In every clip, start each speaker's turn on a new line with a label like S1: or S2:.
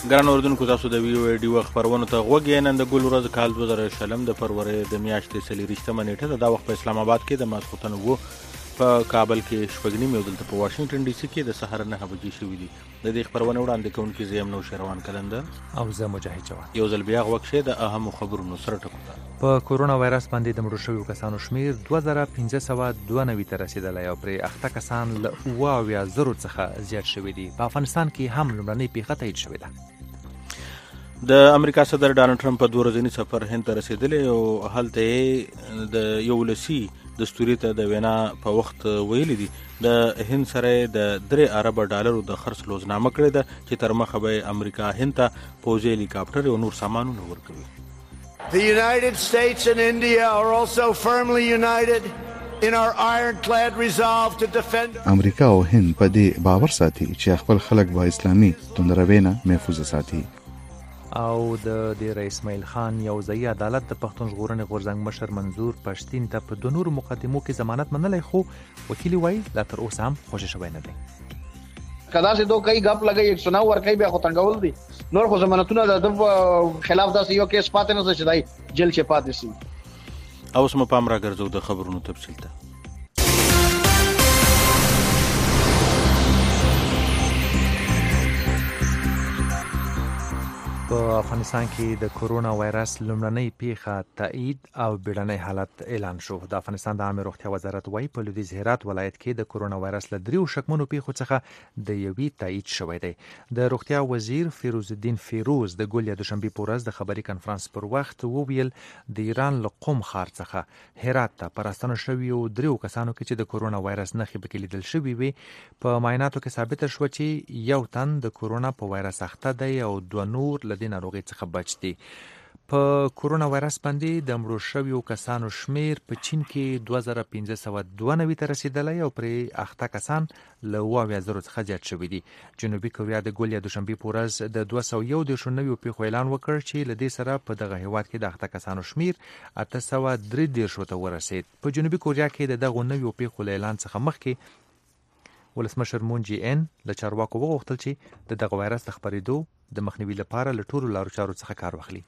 S1: ګران اوردونکو، تاسو د ویو ډیو خبرونو ته غوږ یې. نن د ګل ورځ کال 2020 د فروری د میاشتې 24مه نیټه ده. دا وخت په اسلام آباد کې د ماسخوتن وو، په کابل کې شپږ نیمې او دلته په واشنگټن ډي سي کې د سحر 9 بجې شوې دي. د دې خبرونه وړاندې کوونکي زه یم نوشیروان کلندر
S2: او زه مجاهد جواد.
S1: یو ځل بیا غوږ شه د اهمو خبرونو سره ټکو.
S2: په کورونا وایرس باندې د مړو شویو کسانو شمیر 2592 ته رسیدلی او پرې 8 کسان له 70,000 څخه زیات شوي دي. په افغانستان کې هم لومړنۍ پیښه تایید شوې ده.
S1: د امریکا صدر ډانلډ ټرمپ په 2 ورځني سفر هند ته رسیدلی او هلته د یو ولسي دستوري ته د وینا په وخت ویلي دي د هند سره د 3 ارب ډالرو د خرڅ لوزنامه کړې ده چې تر مخه به امریکا هند ته پوځي هلیکاپټر او نور سامانونه ورکوي.
S3: The United States and India are also firmly united in our ironclad resolve to defend.
S4: امریکا او هند په دې باور ساتي چې خپل خلک به اسلامي توندروینه محفوظ ساتي.
S2: او د رئیس اسماعیل خان یو ځای عدالت د پښتون ژغورنې غورځنګ مشر منظور پښتین ته په 2 نورو مقدمو کې ضمانت منلی، خو وکیل وایي لا تر اوسه هم خوشی شوی نه دی.
S5: کدا سه دو کئی غپ لګي 109 ور کوي بیا خو تنګول دي. نور خو ضمانتونه د خلاف داسې یو کیس پاتې نه شي، دای جیل کې پاتې شي.
S1: اوس مو پام راګرځو د خبرونو تفصیل ته.
S2: په افغانستان کې د کورونا وایرس لومړنۍ پیښه تایید او بیړنی حالت اعلان شو. د افغانستان د عامه روغتیا وزارت وايي په لویدیځ هرات ولایت کې د کورونا وایرس له 3 شکمنو پیښو څخه د یوې تایید شوی دی. د روغتیا وزیر فیروز الدین فیروز د ګل یا دوشنبه په ورځ د خبري کانفرنس پر وخت وویل د ایران له قم ښار څخه هرات ته پراستنه شوی او 3 کسانو کې چې د کورونا وایرس نښې پکې لیدل شوی وي په معایناتو کې ثابت شو چې یو تن د کورونا په وایرس اخته دی او 2 نور د ناروغي څخه بچ دي. په کورونا وایرس باندې د مړو شویو کسانو شمیر په چین کې 2592 ته رسیدلی او پرې 8 کسان له 70,000 څخه زیات شوي دي. جنوبي کوریا د ګل یا دوشنبه په ورځ د 219 پیښو اعلان وکړ چې له دې سره په دغه هیواد کې د 8 کسانو شمیر 833 ته ورسید. په جنوبي کوریا کې د دغه نویو پیښو اعلان څخه مخکې ولسمشر مون جی ان له چارواکو وغوښتل چې د دغه وایرس د خپرېدو د مخنیوي لپاره له ټولو لارو چارو څخه کار واخلي.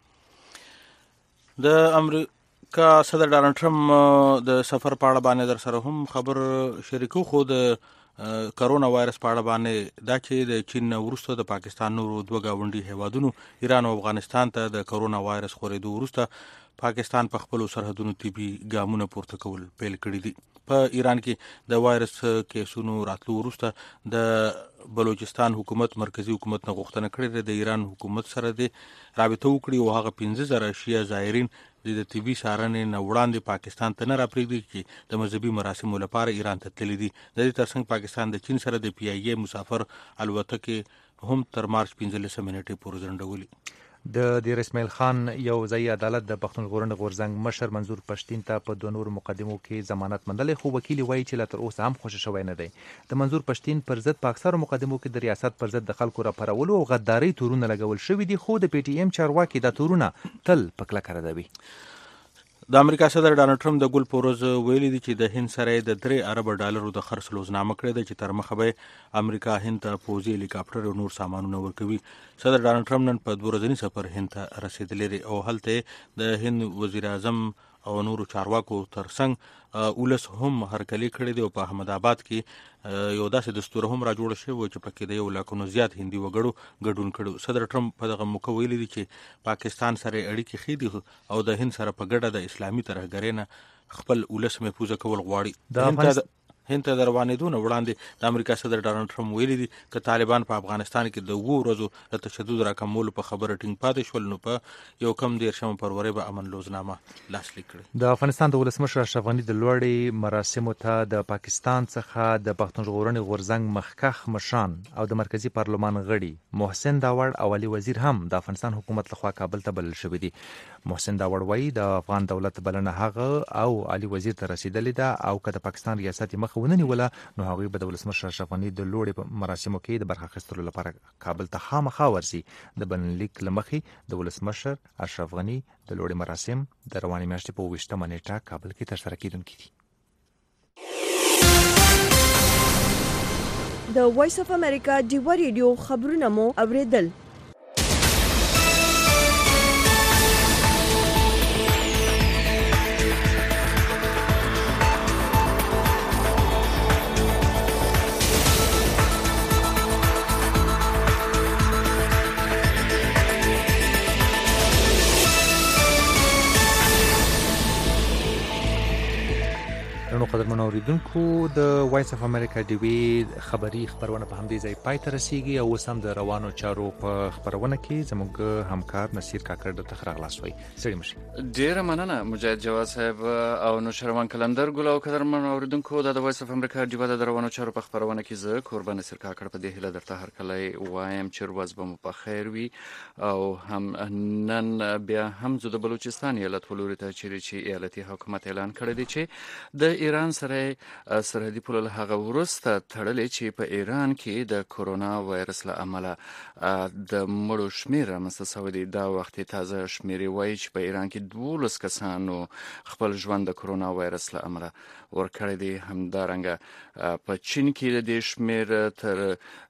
S1: د امریکا صدر ډانلډ ټرمپ د سفر په اړه باندې در سره هم خبر شریکو، خو د کرونا وایرس په اړه باندې دا چې د چین وروسته د پاکستان نورو 2 گاونډي هیوادونو ایران او افغانستان ته د کرونا وایرس خورېدو وروسته پاکستان په خپل سرحدونو طبي ګامونه پورته کول پیل کړي دي. په ایران کې د وایرس کیسونو راتلو وروسته د بلوچستان حکومت مرکزی حکومت نه غوښتنه کړې ده د ایران حکومت سره د رابطه وکړي او هغه 15,000 شیعه زایرین د طبي څارنې نه وړاندې پاکستان ته نه راپرېږدي چې د مذهبي مراسمو لپاره ایران ته تللي دي. د دې ترڅنګ پاکستان د چین سره د پی آی ای مسافر الوتکې هم تر مارچ 15 نیټې پورې ځنډولي.
S2: د رئیس اسماعیل خان یو ځای عدالت د پښتون ژغورنې غورځنګ مشر منظور پښتین ته په 2 نورو مقدمو کې ضمانت منلی، خو وکیل وایي چې لا تر اوسه هم خوشی شوی نه دی. د منظور پښتین پر ضد په اکثرو مقدمو کې د ریاست پر ضد د خلکو راپارولو او غداري تورونه لګول شوي دي، خو د پی ټی ایم چارواکي دا تورونه تل په کلکه ردوي.
S1: د امریکا صدر ډانلډ ټرمپ د ګل په ورځ ویلي دي چې د هند سره د 3 ارب ډالرو د خرڅ لوزنامه کړې ده چې تر مخه به امریکا هند ته پوځي هلیکاپټر او نور سامانونه ورکوي. صدر ډانلډ ټرمپ نن په 2 ورځني سفر هند ته رسیدلی دی او هلته د هند وزیر اعظم او نورو چارواکو ترڅنګ ولس هم هرکلی کړی دی او په احمد آباد کې یو داسې دستور هم را جوړ شوی چې پکې د 1 لک زیات هندي وګړو ګډون کړو. صدر ټرمپ په دغه موقع ویلي دي چې پاکستان سره اړیکې ښې دي او د هند سره په ګډه د اسلامي ترهګرۍ نه خپل ولس محفوظ کول غواړي. هند ته روانېدو نه وړاندې د امریکا صدر ډانلډ ټرمپ ویلي دي چې طالبان په افغانستان کې د 2 ورځو د تشدد راکمولو په خبره ټینګ پاتې شول نو په 1 فروری به امن لوزنامه لاسلیک کړي.
S2: د افغانستان د ولسمشر اشرف غني د لوړې مراسمو ته د پاکستان څخه د پښتون ژغورنې غورځنګ مخکښ مشران او د مرکزی پارلمان غړي محسن داوړ او علي وزیر هم د افغانستان حکومت لخوا کابل ته بلل شوي دي. محسن داوړ وایي د افغان دولت بلنه هغه او علي وزیر ته رسیدلې ده او که د پاکستان ریاست مخ ونه نیوله نو هغوی به د ولسمشر اشرف غني د لوړې مراسمو کې د برخه اخیستلو لپاره کابل ته خامخا ورځي. د بلنلیک له مخې د ولسمشر اشرف غني د لوړې مراسم د روانې میاشتې په 28 نیټه کابل کې ترسره کیدونکي دي.
S6: د وایس اف امریکا ډیو ریډیو خبرونه مو اوریدل.
S2: نو قدرمن اوریدونکو د وایس اف امریکا دی وی خبری خبرونه په همدې ځای پای ته رسیدي او سم د روانو چارو په خبرونه کې زموږ همکار نصیر کاکړ د تخرا خلاصوي سړي مشي
S6: ډیر مننه مجاهد جواز صاحب او نو شروان کلندر ګل او قدرمن اوریدونکو د وایس اف امریکا دی د روانو چارو په خبرونه کې زه قربان نصیر کاکړ په دې هله درته هر کله وایم چې ورځ به مو په خیر وي او هم نن بیا هم زه د بلوچستان ایالت ولوري ته چې ایالتي حکومت اعلان کړی دی چې د ایران سره سرحدي پول له هغه ورسته تړلې چې په ایران کې د کورونا وایرس له امله د مړو شمیر مسسوي دی دا وخت تازه شمیر وایي چې په ایران کې 12 کسانو خپل ژوند د کورونا وایرس له امله ورکړی دی همدارنګه په چین کې د شمیر تر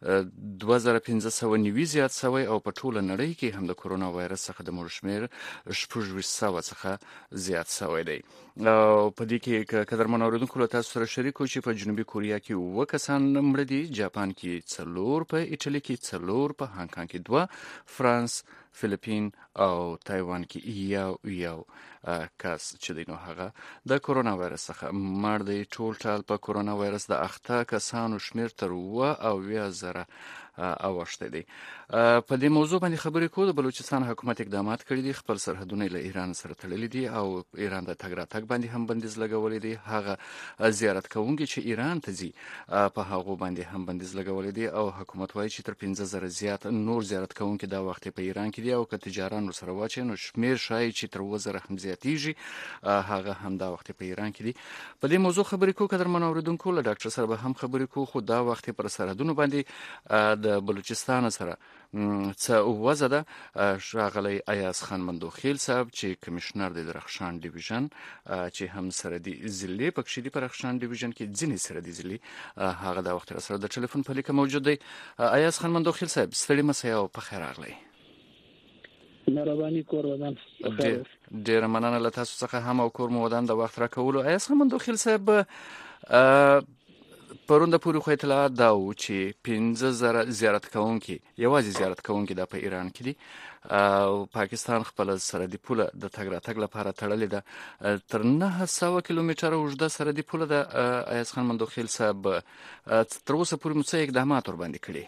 S6: 2590 زیات شوی او په ټوله نړۍ کې هم د کورونا وایرس څخه د مړو شمیر 1400 څخه زیات شوی دی او په دې کې قدرمن اوریدونکو له تاسو سره شریکو چې په جنوبي کوریا کې 9 کسان مړه دي، جاپان کې 4، په ایټالیا کې 4، په هانګ کانګ کې 2، فرانس، فلیپین او تایوان کې یو کس چې دی نو هغه د کورونا وایرس څخه مړ دی. ټول په کورونا وایرس د 8 کسانو شمیر تر 20,000 اوښته دي. په دې موضوع باندې خبرې کوو. د بلوچستان حکومت اقدامات کړي دي، خپل سرحدونه له ایران سره تړلي دي او ایران د تګ راتګ باندې هم بندیز لګولې دي. هغه زیارت کوونکي چې ایران ته ځي په هغه باندې هم بندیز لګولې دي او حکومت وایي چې تر 15,000 زیات نور زیارت کوونکي دا وخت په ایران کې دي او که تجاران سره واچي نو شمیر شای چې تر 2000 هم زیاتیږي هغه هم دا وخت په ایران کې دي. په دې موضوع خبرې کوو. قدرمن اوریدونکو له ډاکټر سره به هم خبرې کوو، خو دا وخت پر سرحدونو باندې د بلوچستان سره څه وضع ده. ښاغلی ایاز خان مندوخیل صاحب چې کمشنر دی د رخشان ډیویژن چې هم سرحدي ضلع پکښې دي، په رخشان ډیویژن کې ځینې سرحدي ضلع هغه دا وخت سره د ټلیفون په لیکه موجود دی. ایاز خان مندوخیل صاحب ستړي مسئ او په خیر راغلی.
S7: مهرباني کور ودان
S6: ډیر مننه له تاسو څخه هم او کور مو ودان د وخت راکولو. ایاز خان مندوخیل صاحب پرون د پورې خو اطلاعات دا و چې 15,000 زیارت کوونکي یوازې زیارت کوونکي دا په ایران کې دي او پاکستان خپل سرحدي پوله د تګ راتګ لپاره تړلې ده. تر 900 کیلومتره اوږده سرحدي پوله ده. ایاز خان مندوخیل صاحب تر اوسه پورې مو څه اقدامات ورباندې کړي؟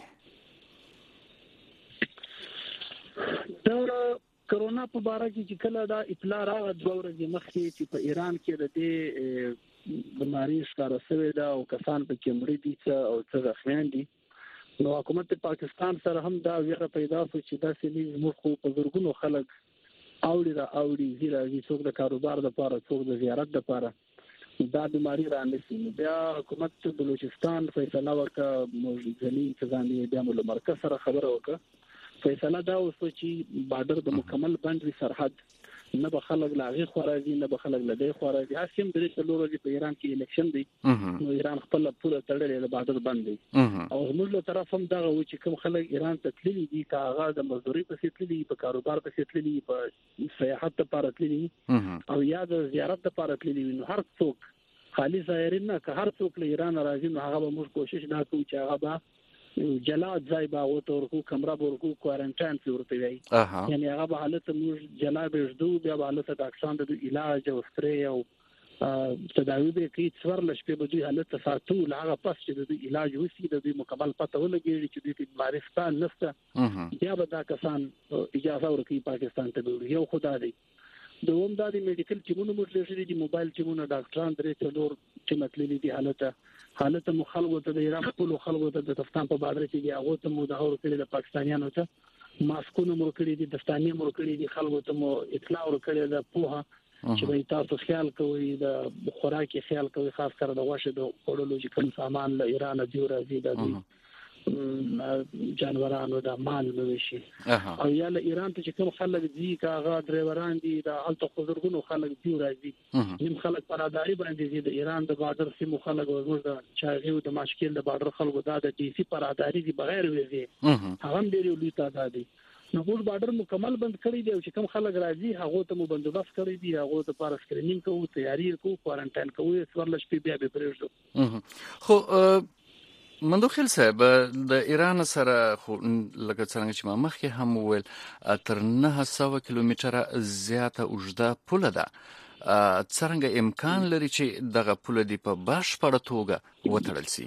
S7: د کرونا په باره کې چې کله دا اطلاع راغله 2 ورځې مخکې چې په ایران کې د دې بیماری ښکاره شوې ده او کسان په کې مړه دي او څه زخمیان دي، نو حکومت پاکستان سره هم دا ویره پیدا شو چې دا سلی زموږ خو په زرګونو خلک اوړي زیرا څوک د کاروبار لپاره، څوک د زیارت لپاره دا بیماری را نشي. بیا حکومت بلوچستان فیصله وکړه، موجودنی انتظامی بیا مل مرکز سره خبره وکړه. فیصله دا وسو چې بارډر د مکمل بند وی سرحد نه به خلک لاغي خورازي نه به خلک لدی خورازي. هڅه هم درې څلور ورځې په ایران کې الیکشن دی نو ایران خپل پوره تړلې د بارډر بند دی او موږ له طرف هم دا و چې کوم خلک ایران ته تللي دي کاغه د مزدوري په سیتلي په کاروبار په سیتلي په سیاحت لپاره تللي او یا د زیارت لپاره تللي نو هر څوک خالص زائرین نه که هر څوک له ایران راځي نو هغه به موږ کوشش دا کوو چې هغه به جلاد ځای به ورکو کمره به ورکو کوارنټاین ورته وي، یعنی هغه به حالت موږ جلاد بجدو بیا به حالت ډاکټران د علاج او سپری او تداوی به کوي څوار لشپې به دوی حالت ساتو هغه پس چې د علاج وسی د دوی مکمل پته ولګي چې دوی په مارستان نفته بیا به دا کسان اجازه ورکړي پاکستان ته وړي. یو خدای دی دوم دا د میډیکل ټیمونو موږ دي موبایل ټیمونو ډاکټران درې څلور چې متللي دي حالت مخالفه ته د ایران خپل خلکو ته د تفتان په بادر کې دی هغه ته مو د اور کړي د پاکستانیانو ته ماسکونو مو کړي دي دستاني مو کړي دي خلکو ته مو اطلاع ورکړي د پوها چې به تاسو خیال کوئ د خوراکي خیال کوئ خاص کر د غوښه د اورولوژي کوم سامان له ایران دی راځي د جانورانو د مال نوشي او یا له ایران ته چې کوم خلک دي کاغه ډرایوران دي د الته خزرګونو خلک دی راځي نیم خلک پراداری باندې دي د ایران د بارډر سیمو خلک ورغور د چاغي او د مشکل د بارډر خلکو د ډي سي پراداری دي بغیر ویزه هغه ډیر لوی تعداد دي. نو ټول بارډر مکمل بند کړی دی او چې کوم خلک راځي هغه ته مو بندوبست کړی دی هغه ته پر سکرینینګ کوو تیاری کوو کوارنټاین کوو څوارلس شپې بیا به پرېږدو.
S6: خو مندوخیل صاحب د ایران سره خو لکه څنګه چې ما مخکې هم وویل تر 900 کیلومتره زیاته اوږده پوله ده څرنګه امکان لري چې دغه پوله دی په بشپړه توګه وتړل شي؟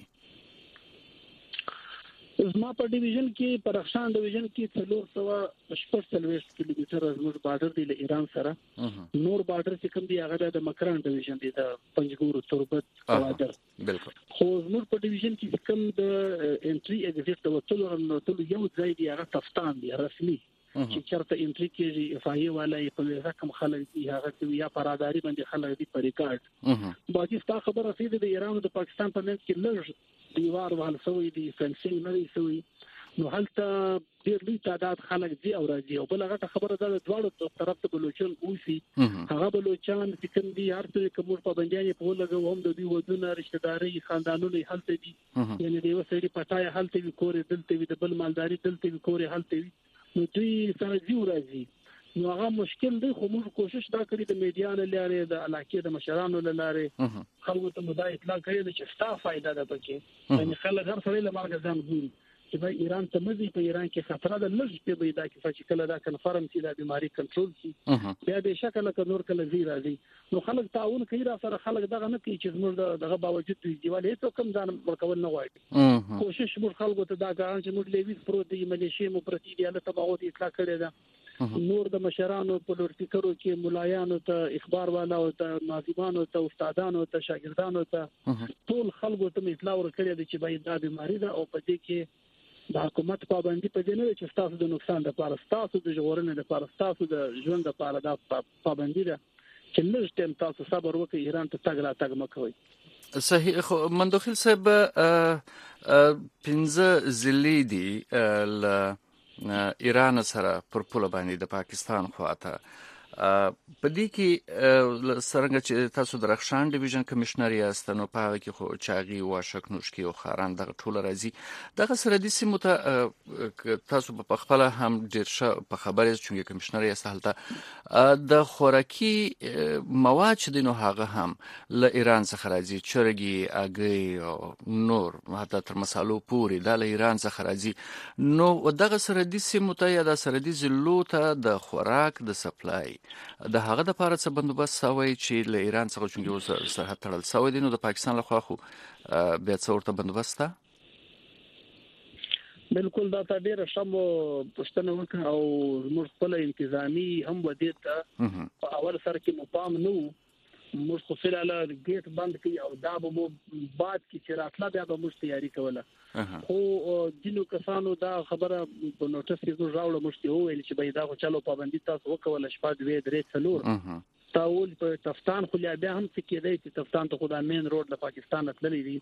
S7: زما په ډیویژن کې په رخشان ډیویژن کې 440 کیلومتره زموږ بارډر دی له ایران سره. نور بارډر چې کوم دی هغه د مکران ډیویژن دی د پنجګورو تربت بارډر.
S6: بالکل.
S7: خو زموږ په ډیویژن کې کوم د انټری ایگزیټ د وټلو یو ځای دی هغه تفتان دی رسمي چې چرته انټری کېږي افایي والا یې په ویزا کوم خلک دی هغه یا پراداری باندې خلک دی په ریکارډ. باقي ستا خبره سي د ایران او د پاکستان په منځ کې لږ دیوار وهل شوی دی فنسینګ نه دی شوی نو هلته ډېر لوی تعداد خلک دی او راځي او بل هغه خبره ده دواړو طرف ته بلوچان اوسي هغه بلوچان چې کوم دي هر څه کوم په باندې په لګو هم د دوی ودونه رشتہ داري خاندانونه هلته دي یعنی د وسړي پټای هلته وی کورې دلته وی د بل مالداري دلته وی کورې هلته وی نو دوی سره دی راځي نو هغه مشکل دی خو موږ کوشش دا کړی د میډیا له لارې د علاقې د مشرانو له لارې خلکو ته مدعا اطلاع کړې چې ستا فائدہ ده پکې یعنی خلک هر سره له مرګ ځان ګوري چې به ایران ته مزي په ایران کې خطر ده لږ په پیدا کې چې کله دا کنفرم شي د بیماری کنټرول شي بیا به شکل ک نور کله زی راځي نو خلک تعاون کوي را سره خلک دغه نه کوي چې موږ دغه باوجود دوی دیواله هیڅ کم ځان ورکول نه غواړي کوشش موږ خلکو ته دا ګران چې موږ لیویز پرو دی ملیشي مو پرتی دی له تبعات اطلاع کړی ده نور د مشرانو په لور فکرو کې ملایانو ته اخبار والا او ته ناظمانو ته استادانو ته شاګردانو ته ټول خلکو ته اطلاع ورکړي چې باید دا بیماری ده او په دې کې د حکومت پابندي په دې نه چې تاسو د نقصان لپاره تاسو د ژغورنې لپاره تاسو د ژوند لپاره دا پابندي ده چې لږ ټیم تاسو صبر وکړئ ایران ته تګ را تګ مکوئ.
S6: صحیح. خو مندوخیل صاحب 15 ضلعې دي ل ایران سره پر پوله باندې د پاکستان خواته په دې کې څرنګه چې تاسو د رخشان ډیویژن کمشنر یاست نو په هغه کې خو چاغي او شکنوشکی او خاران دغه ټول راځي دغه سره د سیمو ته تاسو په خپل هم ډیر په خبره چې کمشنر یاست هلته د خوراکي مواد چې دینو هغه هم له ایران څخه راځي چرګي اګي او نور حتی تر مسالو پوري د ایران څخه راځي نو دغه سره د سیمو ته یا د سره د زلو ته د خوراک د سپلای د هغه د لپاره څه بندوبست شوی چې له ایران څخه چې اوس سرحد تړل شوی دی نو د پاکستان لخوا خو بیا څه ورته بندوبست ده؟
S7: بالکل دا ته ډیره شمو پښتنه وکړه او موږ خپل انتظامی هم ودې ته په اول سر کې مقام نو موږ خو فعلا ګیټ بند کړی او دا به مو بعد کې چې راتله بیا به موږ تیاری کوله خو جنو کسانو دا خبره په نوټس کې راوړل مشتي وویل چې به دا خو چلو پابندي تاسو وکول شپه 2-3 څلور تاول په تفتان خو بیا هم څه کېدای چې تفتان ته خدای مین روډ له پاکستان تللی دی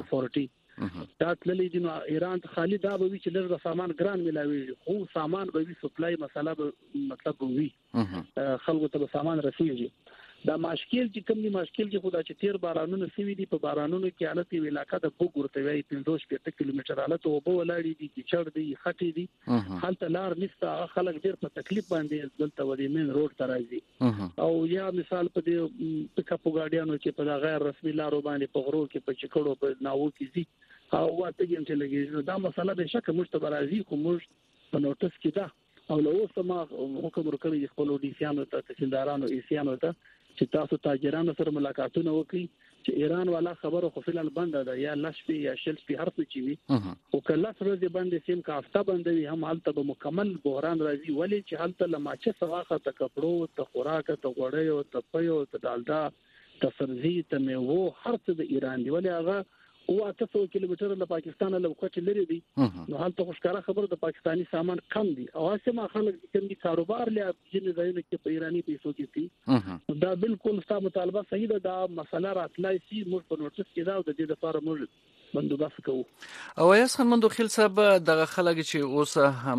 S7: M40 دا تللی دی نو ایران ته خالی دا به چې لږ سامان ګران ملاوي خو سامان به وي سپلای مسله مطلب وي خلکو ته سامان رسیږي دا مشکل چې کوم دي مشکل چې خدای چې تیر بارانونه سوي دي په بارانونو کې حالت وی علاقہ د بوګورته وی 15 کیلومتر حالت او په ولاړی دي چې چړ دي خټي دي حالت لار نشته خلک ډیر په تکلیف باندې دلته ودی مین روډ ته راځي او یا مثال په دې پک اپ غاډیانو کې په غیر رسمي لارو باندې په غرو کې په چکړو په ناو کې دي او واته کې چې لګي دا مسله به شک مشته راځي کوم په نوټس کې دا او له اوسه ما حکم ورکړی خپل ډیسیانو ته تحصیلدارانو ایسیانو ته چې تاسو تاجرانو سره ملاقاتونه وکړي چې ایران والا خبره خو فعلا بند ده یا لشپي یا شلپي هر څه چي وي او کله سره دې باندې سیم کا هفته باندې هم حالت به مکمل بحران راځي ولی چې حالت لماچه سواخه ته کپړو ته خوراک ته غوړیو ته پيو ته دالدا ته سبزي ته میوه هر څه د ایران دی ولی هغه او 800 کیلومتر له پاکستان له کوټ لري دي نو حالت خوشکاره خبره د پاکستانی سامان کم دي او اسمه خلک کوم دي کاروبار له جن ځایونه کې په ایرانی پیسو کې دي دا بالکل ستاسو مطالبه صحیح ده دا مسله راتلای شي موږ په نوټس کې دا د دې لپاره موږ بندوبست کوو.
S6: او یاس خان مندوخیل صاحب دغه خلک چې اوس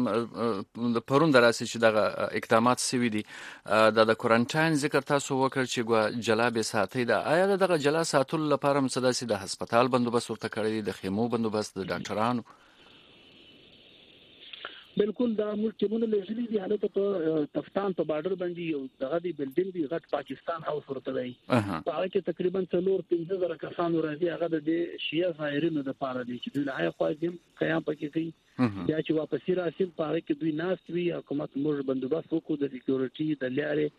S6: هم د پرون دراسي چې دغه اقدامات سوي دي د کوارنټاین ذکر تاسو وکړ چې جلا به ساتي دا آیا دغه جلا ساتل لپاره مسداسي د هسپتال بندوبست ورته کړی د خیمو بندوبست د ډاکټرانو
S7: بالکل دا موږ ټیمونه لږلی دي حالت په تفتان په بارډر باندې یو دغه دی بلډینګ دی غټ پاکستان هاوس ورته دی په هغه کې تقریبا 4-15 کسانو راځي هغه د شیعه ظاهرینو د پاره دي چې دوی له خواږم قیام پکې کوي یا چې واپس راشي په هغه کې دوی ناست وي حکومت موږ بندوبست وکړو د سکیورټي د لارې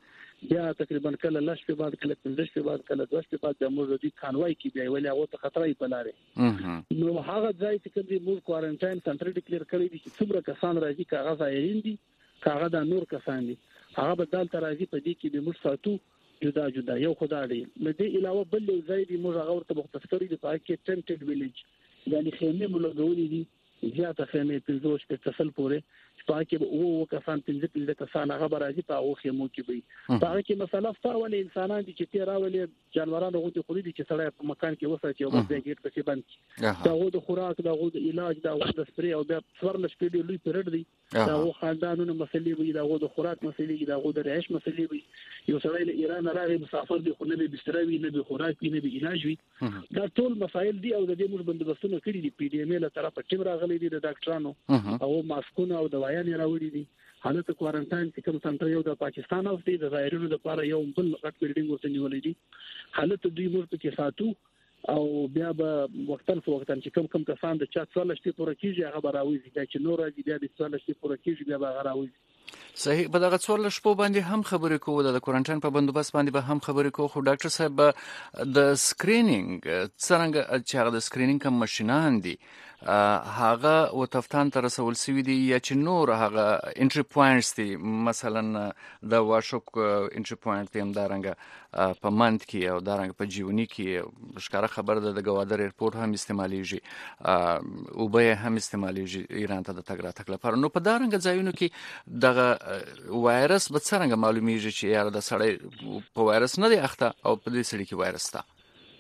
S7: بیا تقریبا کله لږ په بعد کله 15 په بعد کله 20 په بعد د موږ د کانوای کې بیا ولې هغه ته خطرې بلاره نو هغه ځای چې کوم موږ کوارنټاین سنټر ډیکلیئر کړی دي چې څومره کسان راځي کاغذ ایرین دي کاغذ د نور کسان دي هغه بدل تر راځي په دې کې به موږ ساتو جدا جدا یو خدای دی مې دې علاوه بل یو ځای دی موږ هغه ورته مختص کړی دی په کې ټنټډ ویلیج یعنی خیمه مولګولې دي زیاته خیمه په زوش په تسل پورې په کې او کسان 15 کسان هغه راځي په او خیمو کې وي په کې مسله فاول انسانان دي چې تیراولې جانورانو غوډي خوري دي چې سړی په مکان کې وساتي او بیا ګیټ پسې بند دا غو د خوراک دا غو د علاج دا غو د سپری او بیا څورل شپې لوی پرړ دي دا غو خاندانونو مسلې وي دا غو د خوراک مسلې دا غو د رعایش مسلې وي یو سړی له ایران راغی مسافر دي خو نه به بستر وي نه به خوراک وي نه به علاج وي دا ټول مسایل دي او د دې موږ بندوبستونه کړی دي پی ډی ایم له طرفه ټیم راغلي دي د ډاکټرانو او ماسکونه او دوايان راوړي دي حالت کوارنټاین چې کوم سنټر یو د پاکستان او د ظاهرونو لپاره یو بل غټ بلډینګ ورته نیولې دي حالت دوی موږ کې ساتو او بیا به وختن چې کوم کسان د چا 14 شپې پوره کیږي هغه راوځي چې نور راځي بیا د 14 شپې پوره کیږي بیا به راوځي
S6: صحیح په دغه 14 شپو باندې هم خبرې کوو د کوارنټاین په بندوبست باندې به هم خبرې کوو خو ډاکټر صاحب د سکرینینګ څنګه چې هغه د سکرینینګ کوم ماشينان دي هغه وتفتان تر رسول سوي دي یا چې نور هغه انټری پوینټس دي مثلا د واشوک انټری پوینټ هم دارنګ په منت کې او دارنګ په جیونی کې ښکارا خبر ده د گوادر ایرپورټ هم استعماليږي او به هم استعماليږي ایران ته د تګ راتګ لپاره نو په دارنګ ځایونو کې دغه وایرس به څنګه معلومیږي چې یار د سړی په وایرس نه دی اخته او په دې سړي کې وایرس ده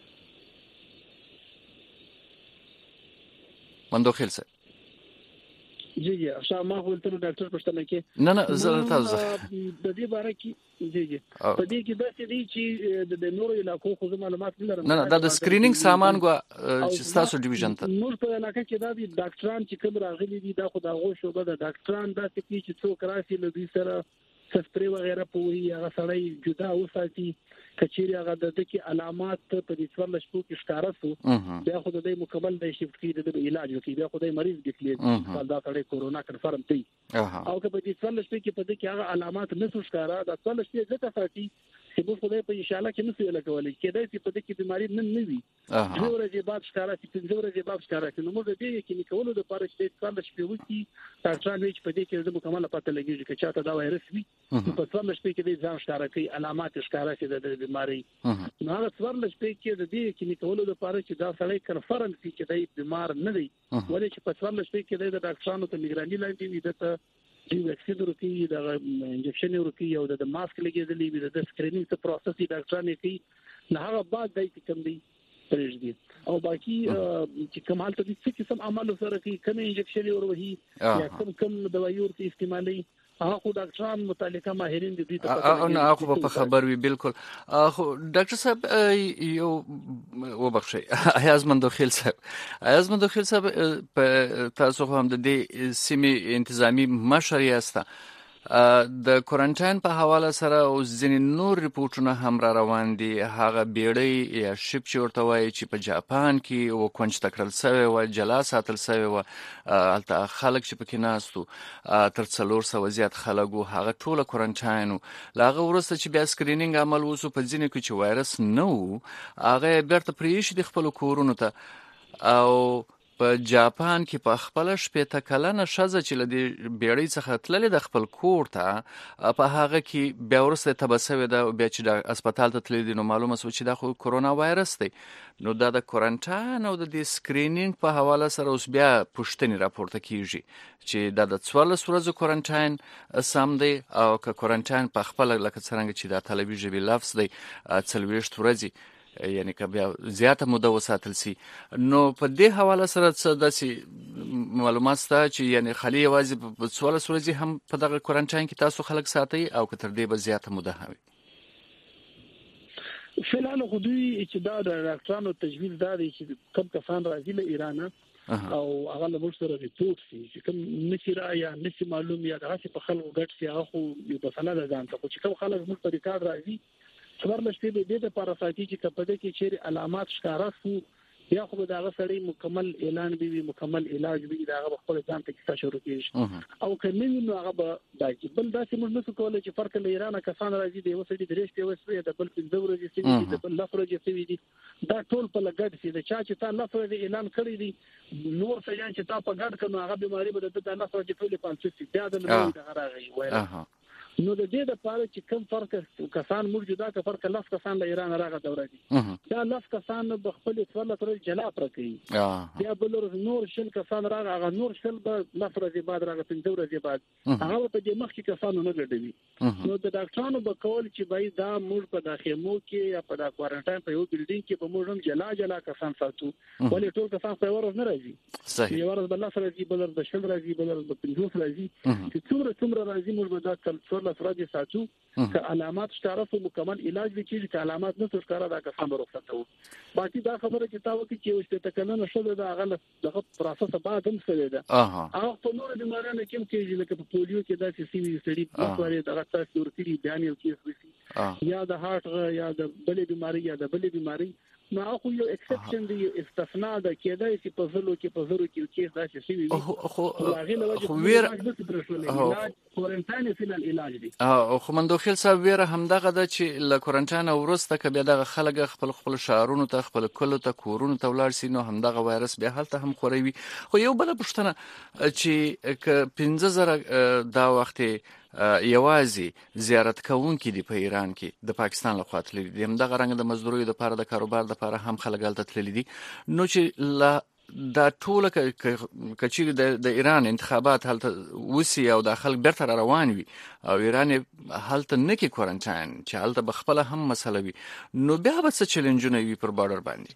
S6: مندوخیل سه
S7: جی جی اشا ما ولته ډاکټر پښتنه کې
S6: نه زه تاسو
S7: د دې باره کې جی په دې کې د دې چې د نورو علاقو خو معلومات نه لرم
S6: نه د سکرینینګ سامان غو چې تاسو ډیویژن ته
S7: نور په علاقه کې دا دي ډاکټران چې کوم راغلي دي دا خو دا غو شوبه د ډاکټران دا چې څوک راسي له دې سره سپری وغیرہ پوری هغه سړی جدا وساتي کچيري هغه د دې علامات په دې څور لشپو کې ښکارا سو بیا خو د دې مکمل د شفت کې د علاج وکي بیا خو د مریض ډیکلیئر دا سړی کورونا کنفرم دی او که په دې څور لشپو کې په دې کې هغه علامات نه ښکارا دا څور لشپو ځکه ساتي چې په خدای په انشاء الله کې نو څه لکولای کېدای چې په دې کې بیماری نه وي دوه ورځې بعد ښکارا چې 15 ورځې بعد ښکارا چې نو موږ دې کې نکولو د پاره چې څور لشپو وکي ډاکټران وی چې په دې کې د مکمل پته لګیږي چې چاته دا وایرس وي په څور لشپو کې د ځان ښکارا کوي علامات ښکارا چې د بیماری نو هغه څور لشپو کې د دې کې نکولو د پاره چې دا سړی کنفرم شي چې دی بیمار نه دی ولې چې په څور لشپو کې د ډاکټرانو ته نگراني لاندې وي د دی وکسین ورکی د انجکشن ورکی او د ماسک لګیدلی وي د سکرینینګ ته پروسس ډاکټرانو کوي نه هغه بعد دای چې کوم دی پرېږدي او باقي چې کمال ته د قسم عمل سره کوي کوم انجکشن وروهي یا کوم دوايي ورته استعمالي هغه ډاکټران متعلقه ماهرین دي
S6: او نه هغه په خبر وي بالکل خو ډاکټر صاحب یو وبخښي ایازمندوخیل صاحب په تاسو هم د دې سیمه انتظامی مشر یاسته د کوارنټاین په حواله سره او ځینې نور ریپورتونه هم را روان دي هغه بیړۍ یا شپ چې ورته وایي چې په جاپان کې و کونج تکرل سوی و جلا ساتل سوی و هلته خلک چې پکې ناستو تر 400 زیات خلک و هغه ټوله کوارنټاین له هغه وروسته چې بیا سکرینینګ عمل وسو په ځینې کې چې وایرس نه و هغه بیرته پرېښي د خپلو کورونو ته او په جاپان کې په خپل شپې کلنه شزه چې له بیړۍ څخه تللې د خپل کور ته په هغه کې بیا ورسته تبسوي ده بیا چې د هسپتال ته تللې دي نو معلومه شو چې دا خو کورونا وایرس دی نو دا د کوارنټاین او د سکرینینګ په حواله سره اوس بیا پوښتنې راپورته کیږي چې دا د 14 ورځو کوارنټاین سم دی او که کوارنټاین په خپل لکه څنګه چې دا ټلویزیوني لفظ دی 40 ورځې یعنی که بیا زیاته موده وساتل سي نو په دې حواله سره څه داسې معلومات شته چې یعنی خالي یوازې په 14 ورځې هم په دغه کوارنټاین کې تاسو خلک ساتي او که تر دې به زیاته موده وي
S7: فعلا خو دوی چې دا د ډاکټرانو تجویز دا دی چې کم کسان راځي له ایران او هغه له موږ سره ریپورت شي چې کوم نشي را یا نشي معلوم یا دغه په خلکو ګډ شي هغه خو یو مسله ده ځان ته چې کوم خلک موږ په ریکارډ راځي څوار لشتي به د لپاره ساتي چې کپدې کې چیرې علامات ښکارا شو یا خو دا غسړی مکمل اعلان به مکمل علاج به دا غو خپل ځان ته کیسه شروع کیږي او کله نو هغه به دایي بل داسې موږ نسو کولای چې فرق له ایران کسان راځي دی وسړي درېش په وسوي د بل 15 ورځې سوي دي د بل لفرج سوي دي دا ټول په لګډ سي د چا چې تا لفرج اعلان کړی دي نور څنګه چې تا په ګډ کنو هغه بيماري به د لفرج ټول 500 بیا د نوې د راغی وایي نو د دې لپاره چې کوم فرق کسان موجوده که فرق لف کسان له ایران راغه دوره دي دا لف کسان به خپل څوله تر جلا پرکې بیا بل نور شل کسان راغه هغه نور شل به لفرز بعد راغه په دوره دی بعد هغه په دې مخ کې کسانو نه ګډوي نو د ډاکټرانو به کول چې بای دا موږ په داخمو کې یا په کوارنټاین په یو بلډینګ کې په موږ هم جلا کسان ساتو ولې ټول کسان په ورځ نه راځي صحیح یو ورځ بل سره راځي بل ورځ شل راځي بل ورځ 50 راځي چې څومره راځي موږ به دا کل لفرادي ساتو که علامات شتارف مکمل علاج به کیږي که علامات نه ښکارا دا کسان به رخصت وو باقي دا خبره چې تاسو کې چې وشته تکنه شوه دا غل دغه پروسس بعد هم سره ده او په نور بیماریانو کې کېږي لکه په پولیو کې دا چې سیوی سړي په واره دغه تاسو ورتري بیان یو کیس وسی یا د هارت یا د بلې بیماری یا د بلې بیماری نو خو یو ایکسپشن دی استثناء ده کېدای چې په زلو کې کیس دا چې سیوی خو ویر کورنټاین فل العلاج دي
S6: خو مندوخیل صاحب ویره همدغه د چې له کورنټاین ورسته ک بیا دغه خلک خپل شهرونو ته خپل کلو ته کورونو ته ولاړ سي نو همدغه وایرس بیا هلته هم خوروي خو یو بل پښتنه چې ک 15000 دا وخت یوازې زیارت کوونکي دی په ایران کې د پاکستان له خوا تللي دي همدغه رنګ د مزدوري لپاره د کاروبار لپاره هم خلک هلته تللي دي نو چې دا ټول کچې د ایران انتخابات هلته وسی او د خلک بیرته روان وي او ایران هلته نه کې کورنټاین چې هلته بخپله هم مسله وي نو بیا به څه چیلنجونه وي پر بارډر باندې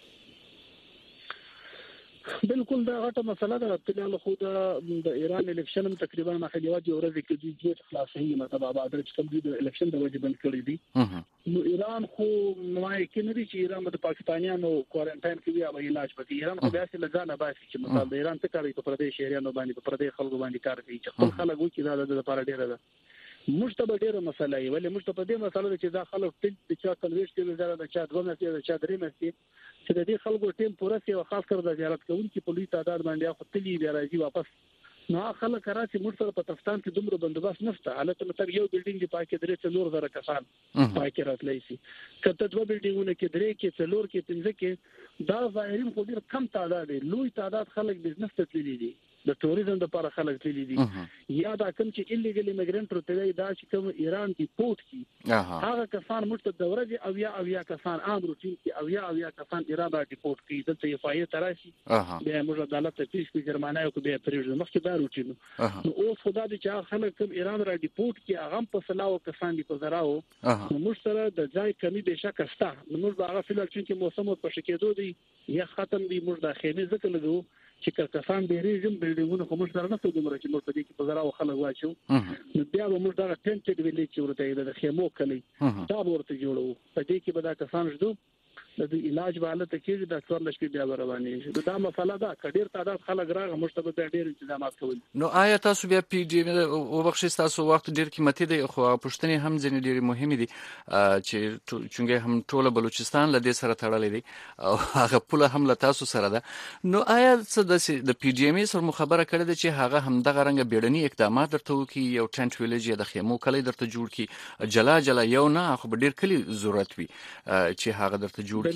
S7: بالکل دا غټه مسله ده چې خو د ایران الیکشن تقریبا مخالفت یو ورځ کې د خلاصي مطلب آباد چې کوم د الیکشن د وجه بند کړی دي نو ایران خو نوای کې نه دي چې ایران د پاکستانیانو کوارنټاین کې وي علاج پکې ایران خو بیا څه لګانه باسي چې مثلا د ایران څخه کاری په پردیش شهريانو باندې په پردیش خلکو باندې کار کوي چې خپل خلک وکړي دا د لپاره ډیره ده مشتبه ډیره مسله وي ولې مشتبه دې مسله چې دا خلک د چا کلويش کې وزاره د چا دغه نه د چا درې مستي چې د دې خلکو ټیم پوره سي او خاص کر د زیارت کوونکي په لوی تعداد باندې خپلې بیا راځي واپس نو خلک راځي موږ سره په تفتان کې دومره بندوبست نشته حالت مطلب یو بلډینګ دی پاکه درې څلور زره کسان پاکه راتلی شي کته دوه بلډینګونه کې درې کې څلور کې پنځه کې دا ظاهرین خو ډیر کم تعداد دی لوی تعداد خلک بزنس ته تللی دي د ټوریزم لپاره خلک تللی دي یا دا کوم چې ایلیګل ایمیګرانټ ورته دا چې کوم ایران کې پورت کی هغه کسان مشت د ورځ او یا کسان عام روټین کې او یا کسان ایران را ډیپورت کی د ته فایده تراشي بیا موږ عدالت ته پیش په جرمانه کو بیا پرېږدو مخکې دا روټین نو اوس خدای دې چې خلک کوم ایران را ډیپورت کی هغه په سلاو کسان دي په زراو نو موږ سره د ځای کمی به شک استا موږ به هغه فلل چې موسم په شکېدو دي یا ختم دي موږ د خیمه ځکه لګو چې کسان به ریژم بلډینګونه خو موږ سره نه څه چې موږ په دې کې په زراو خلک واچو نو بیا به موږ دا ټینټډ ویلې چې ورته د خیمو کلی دا ورته جوړو په دې کې به دا کسان شدو د علاج حالت کې د ډاکټر لشکې بیا روانې دا مسله ده کډیر تعداد خلک راغه مشتبه به ډیر انتظامات کوي
S6: نو آیا تاسو بیا پی ډی او بخښ تاسو وخت ډیر قیمتي دی خو پښتنې هم ځنې ډیر مهمه دي چې چونګه هم ټوله بلوچستان له دې سره تړلې دي او هغه پوله هم له تاسو سره ده نو آیا څه د پی ډی ام سره مخابره کړې ده چې هغه هم دغه رنګ بیړني اقدامات درته وکړي یو ټنټ ویلج یا د خیمو کلی درته جوړ کړي جلا یو نه خو ډیر کلی ضرورت وي چې هغه درته جوړ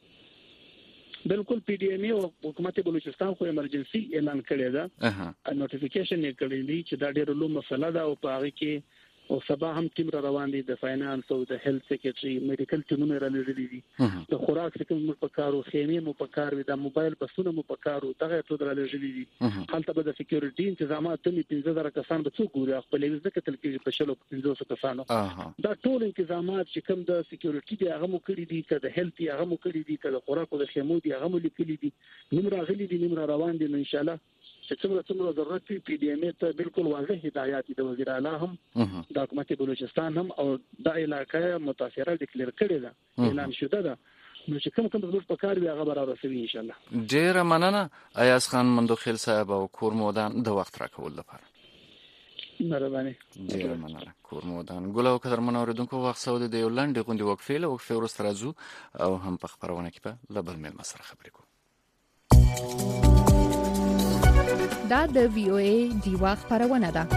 S7: بالکل پی ډی ام او حکومت بلوچستان خو ایمرجنسي اعلان کړی دا نوټیفیکیشن یې کړی دی چې دا ډېر لوی مسله ده او په هغه کې او سبا هم ټیم را روان دي د فاینانس او د هیلث سیکریټري میډیکل ټیمونه را لري دي د خوراک څخه مو په کارو خیمه مو په کار وي د موبایل بسونه مو په کارو دغه ټول را لري دي حالت به د سکیورټي تنظیمات ته 15000 کسان به څوک ګوري خپل وزن کتل کې په شلو 500 کسانو دا ټول تنظیمات چې کوم د سکیورټي دی هغه مو کړی دي کله هیلث هغه مو کړی دي کله خوراک او د خیمو دی هغه مو لیکلي دي نیم راغلي دي نیم را روان دي ان شاء الله چې څومره ضرورت پی ډی ام ته بالکل واضح هدایات د وزیر اعلی هم د حکومت بلوچستان هم او د علاقې متاثره ډیکلیر کړی ده اعلان شوه ده نو چې کوم ضرورت پکار وي هغه برابر رسوي ان شاء الله
S6: ډیر مننه ایاز خان مندوخیل صاحب او کور مودان د وخت راکول لپاره
S7: مهرباني.
S6: ډیره مننه. کور مو ودان. ګل او قدرمن اوریدونکو وخت سود د یو لنډ غونډې وقفې وروسته راځو او هم په خبرونه کې په لبل مل سره خبرې کوو.
S8: دا د VOA دیوا خبرونه ده.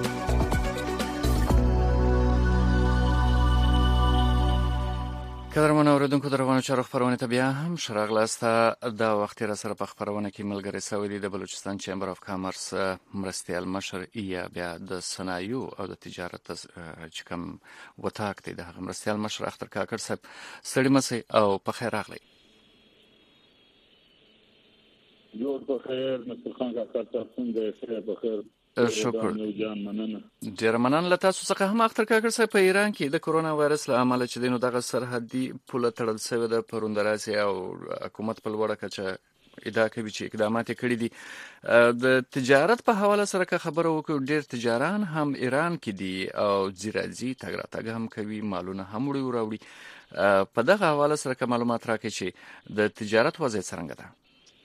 S6: قدرمن اوریدونکو د روانو چارو خبرونه ته بیا هم شراغلاسته. دا وخت را سره په خبرونه کې ملګری سوي دي د بلوچستان چیمبر اف کامرس مرستیال مشر یا بیا د صنایع او د تجارت چې کوم وټاک دی د مرستیال مشر اختر کاکړ صاحب ستړي مسي او په خیر راغلی.
S9: جوړ په خیر مستر خان کاکړ تاسو څنګه په خیر؟ شکر.
S6: ډیر مننه له تاسو څخه. هم اختر کاکړ صاحب په ایران کې د کرونا وایرس له امله چې دینو دغه سرحدي پوله تړل شوی د پروندراسي او حکومت په لوړه کچه ادعا کوي چې اقدامات کړي دي. د تجارت په حواله سره خبره وکړو. ډیر تجاران هم ایران کې دي او زیرازي تګ راتګ هم کوي، مالونه هم وړي. په دغه حواله سره معلومات راکړي چې د تجارت وضعیت څنګه ده.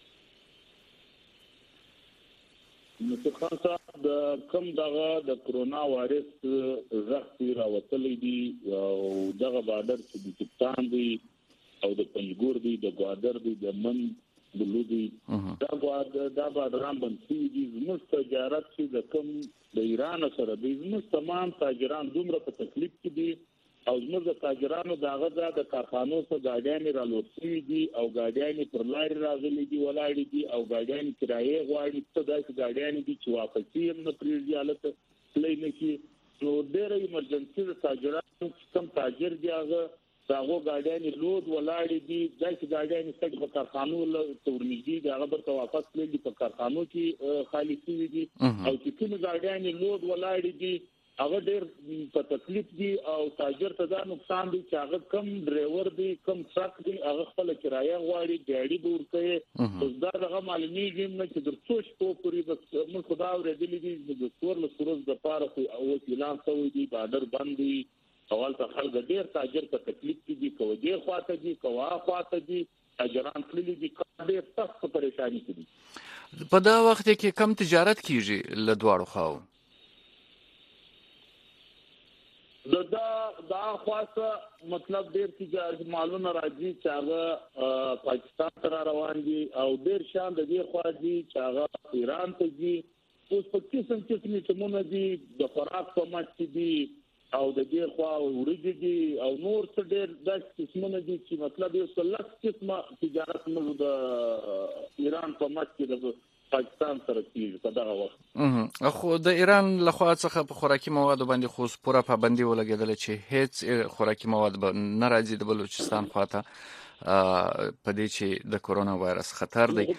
S9: مستر خان صاحب د کم دغه د کرونا وایرس زخمي راوتلې دي او دغه بادر چې د پاکستان دی او د پنځګور دی د ګوادر دی د من بلودي دا بادران باندې دي. زموږ تجارت چې د کم د ایران سره دی، زموږ تمام تاجران دومره په تکلیف کې دي او زموږ د تاجرانو دغه د کارخانو څخه ګاډیانې رالوټي دي او ګاډیانې پر لارې راغلي دي ولاړې دي او ګاډیانې کرایې غواړي. څه داسې ګاډیانې دي چې واپسې هم نه پرېږدي حالت تللی نه شي. نو ډېره ایمرجنسي د تاجرانو کم تاجر دي هغه ګاډیانې لود ولاړې دي. داسې ګاډیانې څه په کارخانو ته ورنږدې دي هغه برته واپس تللي په کارخانو کې خالي شوي دي او چې کومې ګاډیانې لود ولاړې دي هغه ډېر په تکلیف دي او تاجر ته دا نقصان دی چې هغه کم ډرایور دی کم ټرک دی هغه خپل کرایه غواړي ګاډي به ورکوي. اوس دا دغه معلومیږي نه چې در څو شپو پورې بس موږ خدا اورېدلي دي د 14 ورځې دپاره خو اعلان شوی دی بادر بند دی او هلته خلک ډېر تاجر په تکلیف کې دي. که دې خواته دي که خواته دي تاجران تللي دي ډېر سخت په پریشاني کې دي.
S6: په دا وخت کې کم تجارت کیږي له دواړو خواو.
S9: دا خاصه مطلب ډېر تجارت مالونه راځي چې هغه پاکستان ته روان دي او ډېر شان د دې خوا دي چې هغه ایران ته دي. اوس په قسم ټیمونه دي د خوراک په مټ دي او د دې خوا ورېږي دي او نور څه ډېر داسې قسمونه دي چې مطلب یو څه لږ قسمه تجارت موږ د ایران په مټ کې د پاکستان سره کیږي په دغه وخت.
S6: خو د ایران له خوا څخه په خوراکي موادو باندې خو پوره پابندي ولګېدله چې هیڅ خوراکي مواد به نه راځي د بلوچستان خواته په دې چې د کرونا وایرس خطر دی.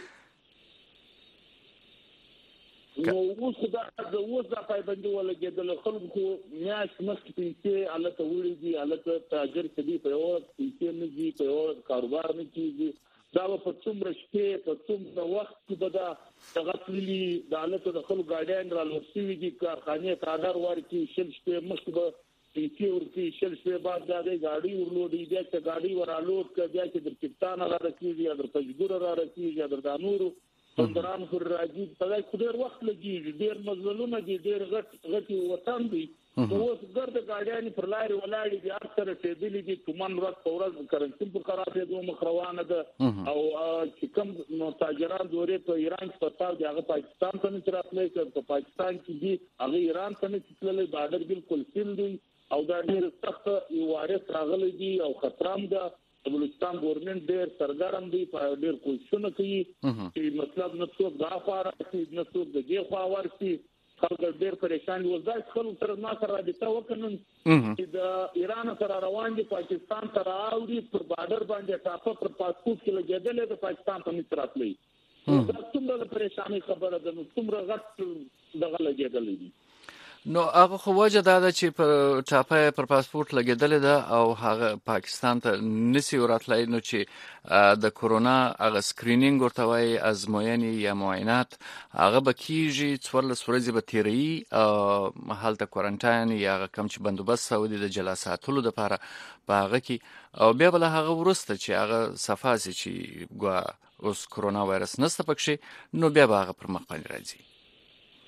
S9: نو اوس دا پابندي ولګېدله خلکو میاشت مخکې پیسې هلته وړي دي هلته تاجر چې دی په یوه پیسې نه ځي په یوه کاروبار نه کېږي. دا په څومره شپې په څومره وخت کې به دا دغه تللي د هلته د خلکو ګاډیان رالوټ شوي دي کارخانې ته آډر ورکړي 100 شپې مخکې به پیسې ورکړي 100 شپې بعد دا دی ګاډي ورلوډي بیا چې ګاډي ورالوټ کړه بیا چې در پاکستان را رسېږي یا در پنجګوره را رسېږي یا در دا نورو بندران پر راځي په دې کې ډېر وخت لګېږي ډېر مزلونه دي ډېر غټي وطن دی. نو اوس ګرد ګاډیانې پر لارې ولاړې دي اکثره رسېدلي دي تومن ورځ په ورځ کرنسین په خرابېدو مخ روانه ده او چې کوم تاجران دورې په ایران کې پتاو دي هغه پاکستان ته نه راتللی که په پاکستان کې دي هغه ایران ته نه تللی بارډر بالکل سیل دی او دا ډېر سخت یو وایرس راغلی دی او خطر هم ده. د بلوچستان ګورنمنټ ډېر سرګرم دی ډېر کوششونه کوي چې مطلب نه څوک دا خوا راشي نه څوک د دې خوا ورشي. خلک ډېر پریشان دي. اوس داسې خلکو سره ما سره رابطه وکړم چې د ایران سره روان دي پاکستان ته راوړي پر بارډر باندې ټاپه پر پاسپورټ کې لګېدلی د پاکستان ته نه راتلی. دا څومره د پریشانۍ خبره ده نو څومره غټ دغه لګېدلی دي.
S6: نو هغه خو وجه دا ده چې پر ټاپه پر پاسپورت لګېدلې ده او هغه پاکستان ته نسی وراتلای. نو چې د کرونا هغه سکرینینګ ورته وایي ازموینې یا معاینات هغه به کیږي 14 ورځې به تیري هلته کوارنټاین یا هغه کم چې بندوبست سوی د جلا ساتلو دپاره په هغه کې او بیا به له هغه وروسته چې هغه صفا سي چې اوس کرونا وایرس نسته پکښې نو بیا به هغه پر مخ باندې راځي.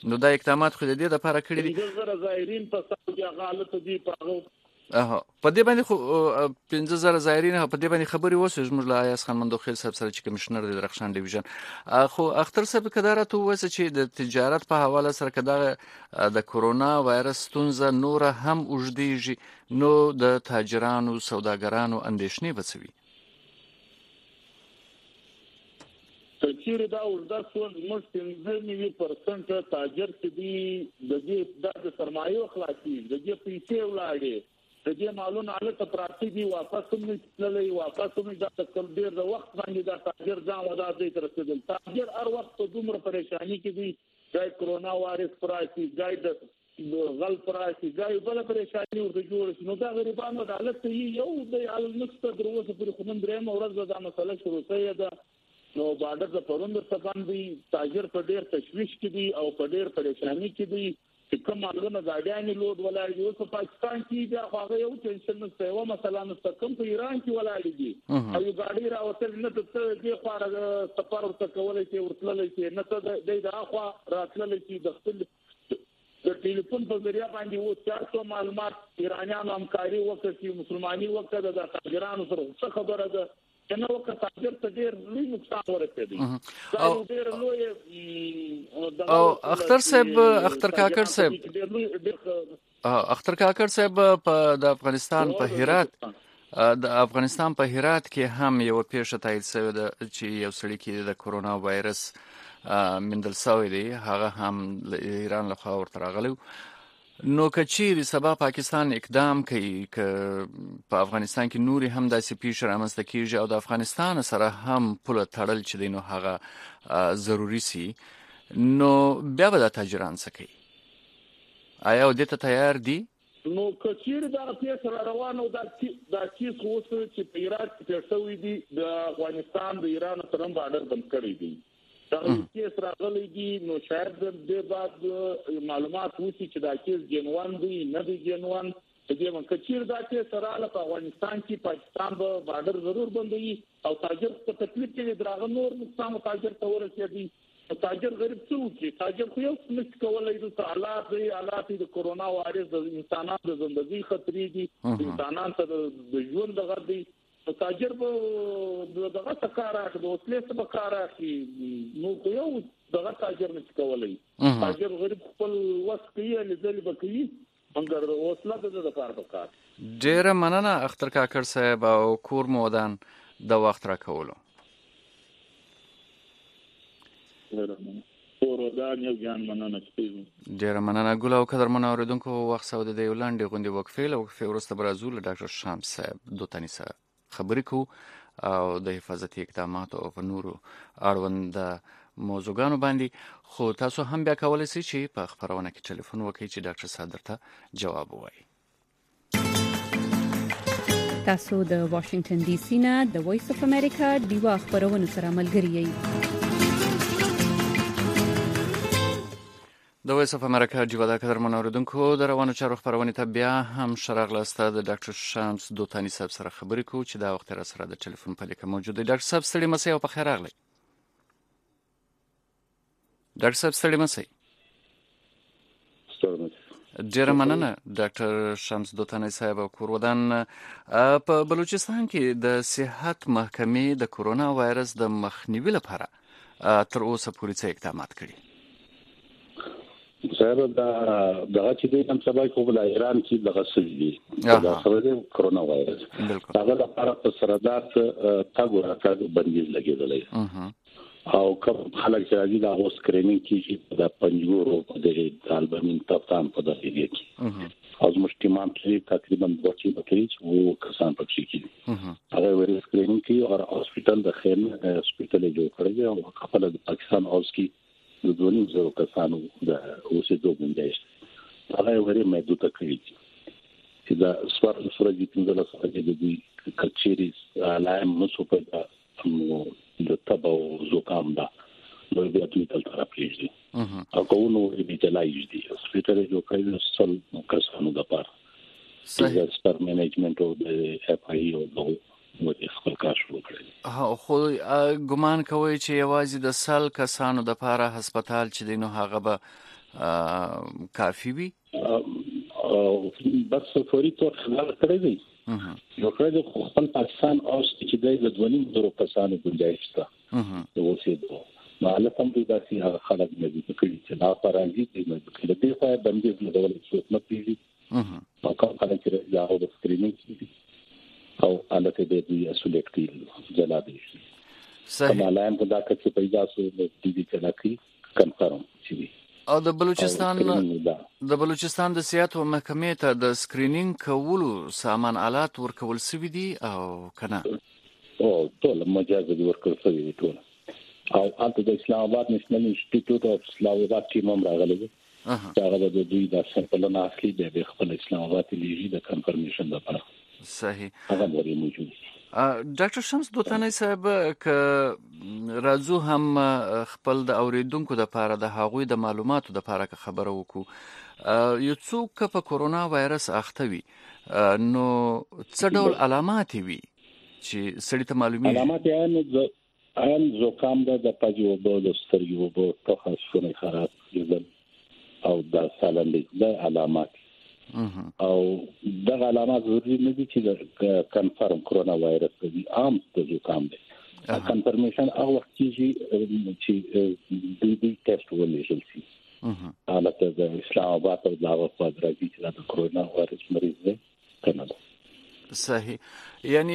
S6: نو دا اقدامات خو د دې لپاره کړی دي
S9: 50,000 زایرین په ساو کې غالط دي په
S6: په دې باندې خو 15,000 زایرین په دې باندې خبري وسو زموږ له ایاس خان مندوخیل صاحب سره چې کمشنر د درخشان ډیویژن خو اختر صاحب کدارته وسه چې د تجارت په حواله سره کدا د کورونا وایرس ستونزه نور هم وجديږي نو د تاجرانو سوداګرانو اندېښنې بچوي
S9: چیرې دا وردا سول مشت 90% تاجر چې دی د دې د سرمایو خلاصي د دې پیسې ولاړې د دې مالونه حالت پراتی دي واپس هم تللې واپس هم دا تکل ډیر د وخت باندې دا تاجر ځان ودا دې تر رسیدل تاجر هر وخت دومره پریشانی کې دي چې کورونا وایرس پراتی ځای د غل پراتی ځای بل پریشانی ورته جوړ نو دا غریبانو د حالت یو د النقطه دروازه پر خونم درېم ورځ دا مسله شروع شوه دا نو بارډر د پروند څخه باندې تاجر په ډیر تشویش کې دي او په ډیر پریشانی کې دي چې کوم مالونه غاډیانې لوډ ولاړ دي په پاکستان کې دا هغه یو ټینشن نشته یو مثلا نو کوم په ایران کې ولاړ دي او یو غاډي راوتل نه ته دې خبره سفر ورته کولای شي ورتللی شي نه ته د اخوا راتللی شي د خپل د ټلیفون په ذریعہ باندې وو تاسو معلومات ایرانیانو همکاري وکړي مسلمانۍ وکړه د تاجرانو سره څه خبره ده نو که تاجر ته ډیر لوی نقصان ورسېدی دا ډیر لوی
S6: او اختر صاحب اختر کاکړ صاحب په د افغانستان په هرات کې هم یو پیښه تایید شوې ده چې یو سړی کې د کورونا وایرس مندل شوی دی هغه هم ایران له خوا ورته راغلی نو کچېری سبا پاکستان اقدام کوي ک په افغانستان کې نوري هم داسې پیښه رامنځته کیږي او د افغانستان سره هم پوله تړل چې دینو هغه ضروری سي نو بیا به د تاجران سکی آیا د ته تیار دي
S9: نو کچېری دا پیښه روانه او دا چیز خو چې په عراق کې شوې دي د افغانستان د ایران سره باندې بند کړی دي دا کیس راغلی دي نو شاید د بعد معلومات وشي چې دا کیس جنوان دی نه دی جنوان دې من کچیر دا کیس رااله په افغانستان کې پاکستان به بارډر ضرور بندوي او تاجر په تکلیف کې دراغه نور نقصان تاجر ته ورسېږي تاجر غریب څوک تاجر خو یو څه کولای دي حالات د کورونا وایرس د انسانانو د ژوندۍ خطرې دي انسانانو ته د ژوند دغه دي تاجر به دغه تکار اخلي د وسلې څخه کار اخلي نو یو دغه تاجر نشي کولای تاجر غریب خپل وخت یې لزل بکوي مګر وسله د کار وکړ
S6: ډیر مننه اختر کاکړ صاحب او کور مودان د وخت را کولو ډیر مننه ګل او قدر من اوریدونکو وخت سود د یولند غونډې وقفې ورسته برازول ډاکټر شامس صاحب دوتانی سره خبرې کو او د حفاظتي اقداماتو او په نورو اړوند موضوعګانو باندې خو تاسو هم بیا کولای شئ چې په خبرونه کې ټلیفون وکړئ چې ډاکټر صادر ته جواب ووایي
S8: تاسو د واشنگټن ډي سي نه د وایس اف امریکا دیوا خبرونه سره ملګری یئ
S6: د وایس اف امریکا دیوا د قدر من اوریدونکو د روانو چارو خبرونه ته بیا هم شراغلسته د ډاکټر شامس دوتانی صاحب سره خبرې کوو چې دا وخت را سره د ټلیفون په لیکه موجود دی ډاکټر صاحب ستړي مسئ او په خیر راغلی ډاکټر صاحب ستړي مسئ ډیره مننه ډاکټر شامس دوتانی صاحب او کورودان په بلوچستان کې د صحت محکمې د کورونا وایرس د مخنیوي لپاره تر اوسه پورې څه اقدامات کړي
S10: سره دا چې د سبا کو بل ایران کې دغه سړي دا خبره کورونا وایرس هغه لپاره په سردار تاګو راکړ بندیز لګیدلې او کوم خلک چې راځي دا هو سکرینینګ کیږي د پنځورو د البانین تفتان په دغه کې از مشتمان چې تقریبا 20 بکری وو کسان پکې کیږي هغه ورې سکرینینګ کوي او هسپتال د خیر هسپتال جوړ کړی او خپل د پاکستان اوس کې د 200 کسانو د اوسېدو گنجائش هغه ورې محدود کړی چې دا سوار سره د 15 سره د دې کچيري لایم نو سو په د تبو زکام دا نو بیا ټول طرف کېږي او کومو به تلایي دي هسپتال جو کوي سل کسانو د پاره صحیح سپر منیجمنت او د اف آی او نو د خپل کار شروع کړی
S6: خو ګمان کوي چې یوازې د سل کسانو د پاره هسپتال چې دینو هغه به کافي وي
S10: بس فوري تور خلال کړی دی یو کړی خپل پاکستان اوس چې د 2.5 کسانو گنجائش تا اوسې مالک هم دوی داسې خلک نه دي کړي چې لا فرانګي دي نه کړي دي خو بندیز نه ډول څه نه پیږي او کوم خلک چې راځي د سکرینینګ او الته د دې اسولیټ کې جلا دي صحیح مالان په دا کې پیدا شو د دې کلاکي کنفرم شي
S6: او د بلوچستان د صحت او محکمې ته د سکرینینګ کولو سامان آلات ورکول سوي دي او کنه
S10: او ټول مجاز دي ورکول سوي دي ټول او انت د اسلام آباد نېشنل انسټیټیوټ اف اسلام آباد ټیم هم راغلی دی هغه د دوی د سمپلونه اخلي د خپل اسلام آباد لیږي د کنفرمیشن لپاره
S6: صحیح
S10: هغه ورې موجود
S6: ډاکټر شمس دوتانه صاحب ک راځو هم خپل د اوریدونکو د لپاره د هغوی د معلوماتو د لپاره خبرو وکړو یو څوک په کورونا وایرس اخته وي نو څه ډول علامات وي چې سړی ته معلومي
S10: علامات یې زکام د پاجو وبو د سترګو وبو توخه شونه خراب کېدل او د سالندې د علامات او د علامات ضروري نه دي چې کنفرم کورونا وایرس دی عام د زکام دی کنفرمیشن هغه وخت چې د ټیسټ ولې شي حالت د اسلام آباد او د هغه راځي چې د کورونا وایرس مریض دی کنه
S6: صحیح یعنی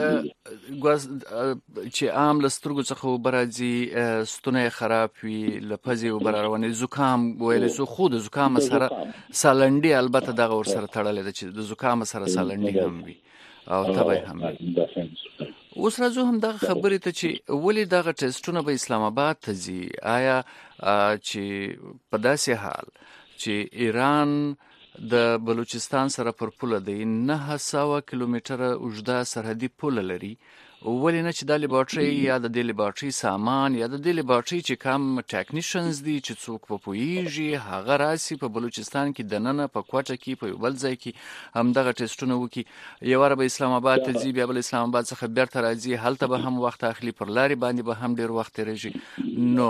S6: چې عام لسترګو څخه وبراځي ستونه خراب وي لپزي وبراروانه زکام ویل سو خود زکام سره سالندي البته دغه ور سره تړلې ده چې د زکام سره سالندي هم وي او تبه هم وي اوس راځو هم دغه خبرې ته چې ولې دغه ټیسټونه به اسلام آباد ته ځي آیا چې په داسې حال چې ایران د بلوچستان سره پر پوله دی 900 کیلومتره اوږده سرحدي پوله لري ولې نه چې د لیبارټري یا د لیبارټري سامان یا د لیبارټري چې کم ټیکنیشنز دي چې څوک په پویږي هغه راسي په بلوچستان کې د نن په کوټه کې په بل ځای کې هم دغه ټیسټونه وکي یو رب اسلام آباد ته ځي بیا بل اسلام آباد څخه بیرته راځي هلته به هم وخت اخلي پر لاري باندې به هم ډیر وخت راځي نو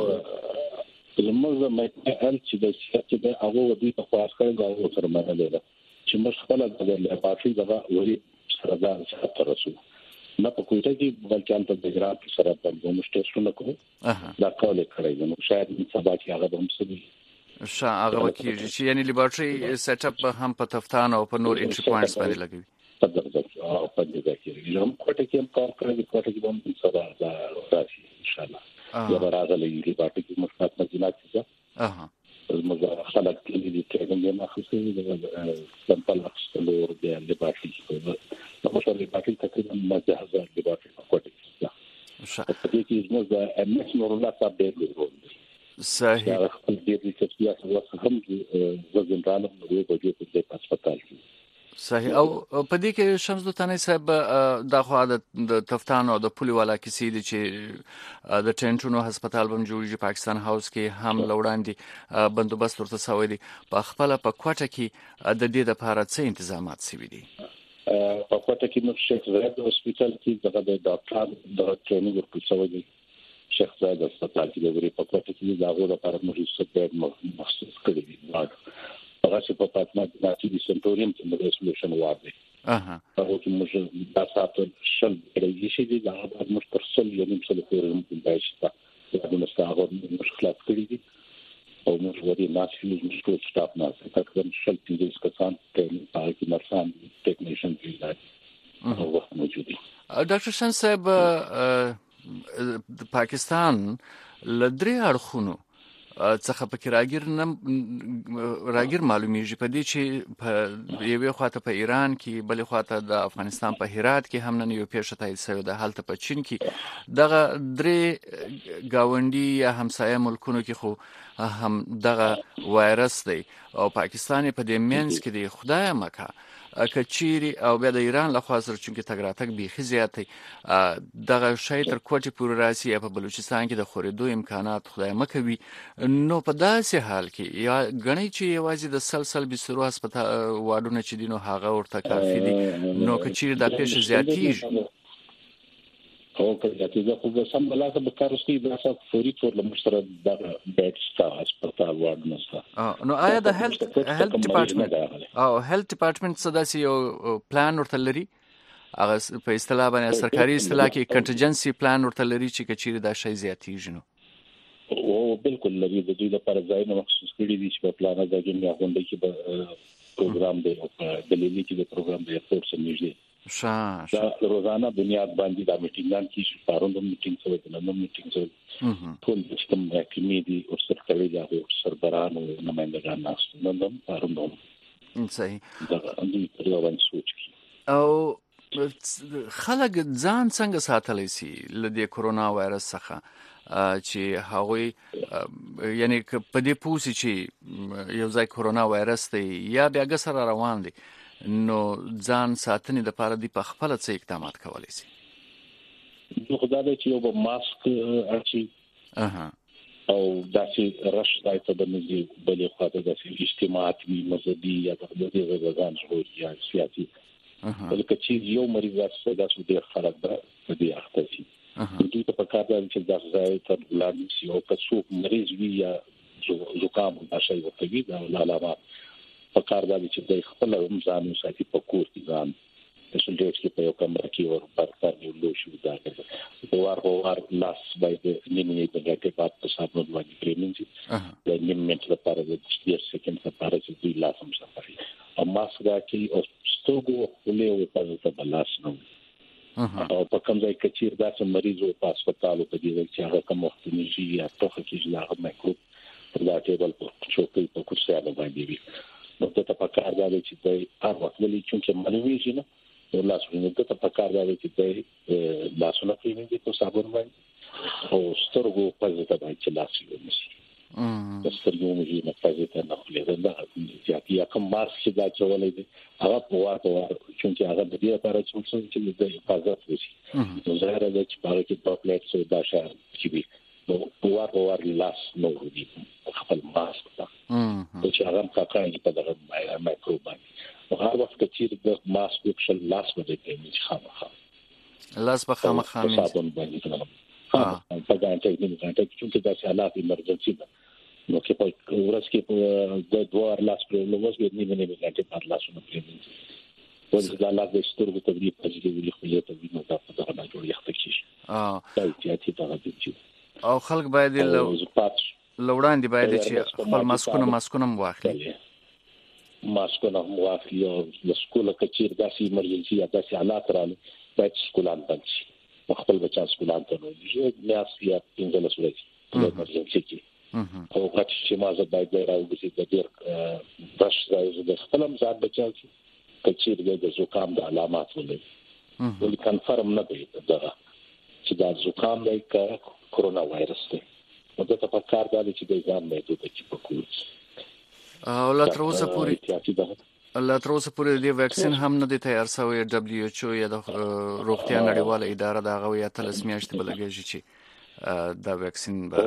S10: زموږ مېل چې د شرکت د هغه ودی په خاص کړي دا سره معنی ده چې موږ خپل د لیبارټري دغه وری سره دا څه رسو نه په کوټه کې بلکې ان په ګرام سره په کوم ټیسټونه کوو دا کول کړی نو شاید سبا کې هغه هم سوي
S6: هغه کېږي چې یعنی لیبارټري سیټ اپ هم په تفتان او په نور انټری پوینټس باندې لګوي
S10: په دغه په دغه کې هم کوټه کې هم کار کوي کوټه کې هم سبا راشي ان شاء الله یا راغلي لیبارټري کې مثبت مدینات څه موږ خلک کې دي ټریننګ یې مخصوصي د سمپل اخستلو د لیبارټري نو مشر لیبارټري تقریبا 1000 لیبارټري کوټه کې په دې کې موږ د امنیت نورلا په ډېر ډول
S6: صحیح
S10: خپل دې چې تاسو هم ځینډانو نو په دې په هسپتال کې
S6: صحیح او په دې کې شمس دوتانه صاحب د خو د تفتان او د پولي والا کې سي دي چې د ټینټونو هسپتال بم جوړیږي پاکستان هاوس کې هم لوړاندي بندوبست ورته سوي دي په خپل په کوټه کې د دې لپاره څه تنظیمات سوي دي
S10: په کوټه کې نو شیخ زاید هسپتال کې دغه د ډاکټر د ټریننګ ورکړل شوی دی شیخ زاید هسپتال کې د په کوټه کې دغه لپاره مریض څخه مخصوص کړی دی هغه چې په پاتمه د ناتي سنټوریم کې د ریسولوشن وارد دی هغه چې موږ د تاسو شل درې شي دي دا د مسترسل یو نیم سل پورې موږ دایسته دا د مستعار مشکلات کړی دي او موږ ورې ناشې موږ ټول سټاف نه تقریبا شل پیډس کسان ته پاره کې مرسان ټیکنیشن دي هغه موجود دي
S6: ډاکټر شان صاحب پاکستان لدري اړخونو څخه پکې راګیر معلومیږي په دې چې په یوې خواته په ایران کې بلې خواته د افغانستان په هرات کې هم نن یو پیښه تایید شوې ده هلته په چین کې دغه درې گاونډي یا همسایه ملکونو کې خو هم دغه وایرس دی او پاکستان په دې مینس کې دی خدای مکه کچيري او بیا د ایران له خوا سره چې تګراتک بيخي زیاتې دغه شی تر کوټې پورې راسي په بلوچستان کې د خورېدو امکانات خدای مکوي نو په داسې حال کې یا غني چې یوازې د سلسل بسرو هسپتال واډونه چې دینو هغه ورته کافي دي نو کچيري د پیښه زیاتېږي
S10: او کله چې خو سم بلاسه به کار وسي دا څه فوري تور لمر سره د بیډ سټار هسپتال وارد نشته.
S6: نو آیا د هیلث ډپارټمنټ او هیلث ډپارټمنټ صداسي یو پلان ورته لري هغه په اصطلاح باندې سرکاري اصطلاح کې کنټینجنسي پلان ورته لري چې کچېره دا شی زیاتیږي نو
S10: او بالکل لري د دوی لپاره ځای نه مخصوص کړی دي چې په پلان ځای نه غونډه کې به پروګرام دی او په دلیلي کې د پروګرام د ایرپورټ سره نږدې دا روزانه بنیاد باندې دا میټینګان کې پاروند میټینګ سره د نن میټینګ سره ټول د کوم کمیټي او سرکاري ادارو سربران او نمائندگان ناس نن پاروند
S6: صحیح
S10: دا اندي په روان سوچ
S6: او خلک ځان څنګه ساتلی سي لدې کرونا وایرس څخه چې هغوی یعنی په دې پوسی چې یو ځای کرونا وایرس دی یا بیا سره روان دی نو ځان ساتنې لپاره دی په خپل څه اقدامات کولی سي
S10: نو خدای دې چې یو ماسک اچي او داسې رش ځای ته باندې بلې خاطر داسې اجتماعات وي مذهبي یا د دې ځان جوړ یا سیاسي بلکې چې یو مریض راځي دا څه ډیر خلک ده دې اخته دوی ته په کار دی چې دا ځای ته لاندې شي او که څوک مریض وي یا زکام نشي ورته دا علامات په کار دی چې د خپل ځان ساتي په کور کې ځان د شلډېټ کې په یو کمره کې ور پاتې یو لو شو دا په وار لاس باندې نیمه د غټه پات په صابون باندې پریمنځي د نیمه لپاره د 30 سکند لپاره چې دوی لاسم سفري او ماسک دا کې او ستوګو له او په لاس نو او په کوم ځای کې چې دا چې مریض او په هسپتال په دې چې هغه کوم وخت نشي یا توخه کې ځلاغه میکروب پر دا ټیبل په چوکۍ په کرسي باندې وي نو ته په کار دی چې د هر وخت ولې چې ملوي شي نو لاسونه ته په کار دی چې د لاسونه پرېږدي په صابون باندې او سترګو په ځای باندې چې لاس یې ونیسي د سترګو مې نه پځې ته نه خلې دا چې کوم مارس چې دا چولې دي هغه په واټو چې هغه د دې لپاره چې د حفاظت وشي نو ظاهر دی چې هغه کې په پلیټ سو دا شار چې وي نو په واټو لاس نو دي خپل ماسک تا چې هغه کاکای په دغه مایکروب باندې هغه وخت چې د ماسک په لاس باندې کې خامخا
S6: لاس په خامخا
S10: په صابون باندې په ګانټه چې دا حالات ایمرجنسي ده نو کې په ورځ کې د دوار لاس پر لوموس به نیمه ګانټه پر لاسونه پرېږدي ولې دا لاس د سترګو ته دی په دې ویلي خو یې ته ویني دا په دغه نه جوړ یخته کیږي
S6: او خلک باید لوړان دي باید چې خپل ماسکونه واخلي
S10: ماسکونه واخلي او د سکول کچیر داسې ایمرجنسي یا داسې حالات راغلي باید سکولان بند شي خپل بچا سکولان ته نو یو میاس یا پنځله سوري په ایمرجنسي کې او هڅه چې مازه باید راوځي د ډیر بش راځي د خپل ځان بچا چې کچیر د زکام د علامات ولې ولې کنفرم نه دی دا چې دا زکام دی که کرونا وایرس دی نو دا په کار دی چې د ځان محدود کې پکوي
S6: او لا تر اوسه پورې د ویکسین هم نه دی تیار شوی WHO یا د روغتیا نړیواله اداره دا غوي اتلس میاشتې بلګیږي چې دا ویکسین به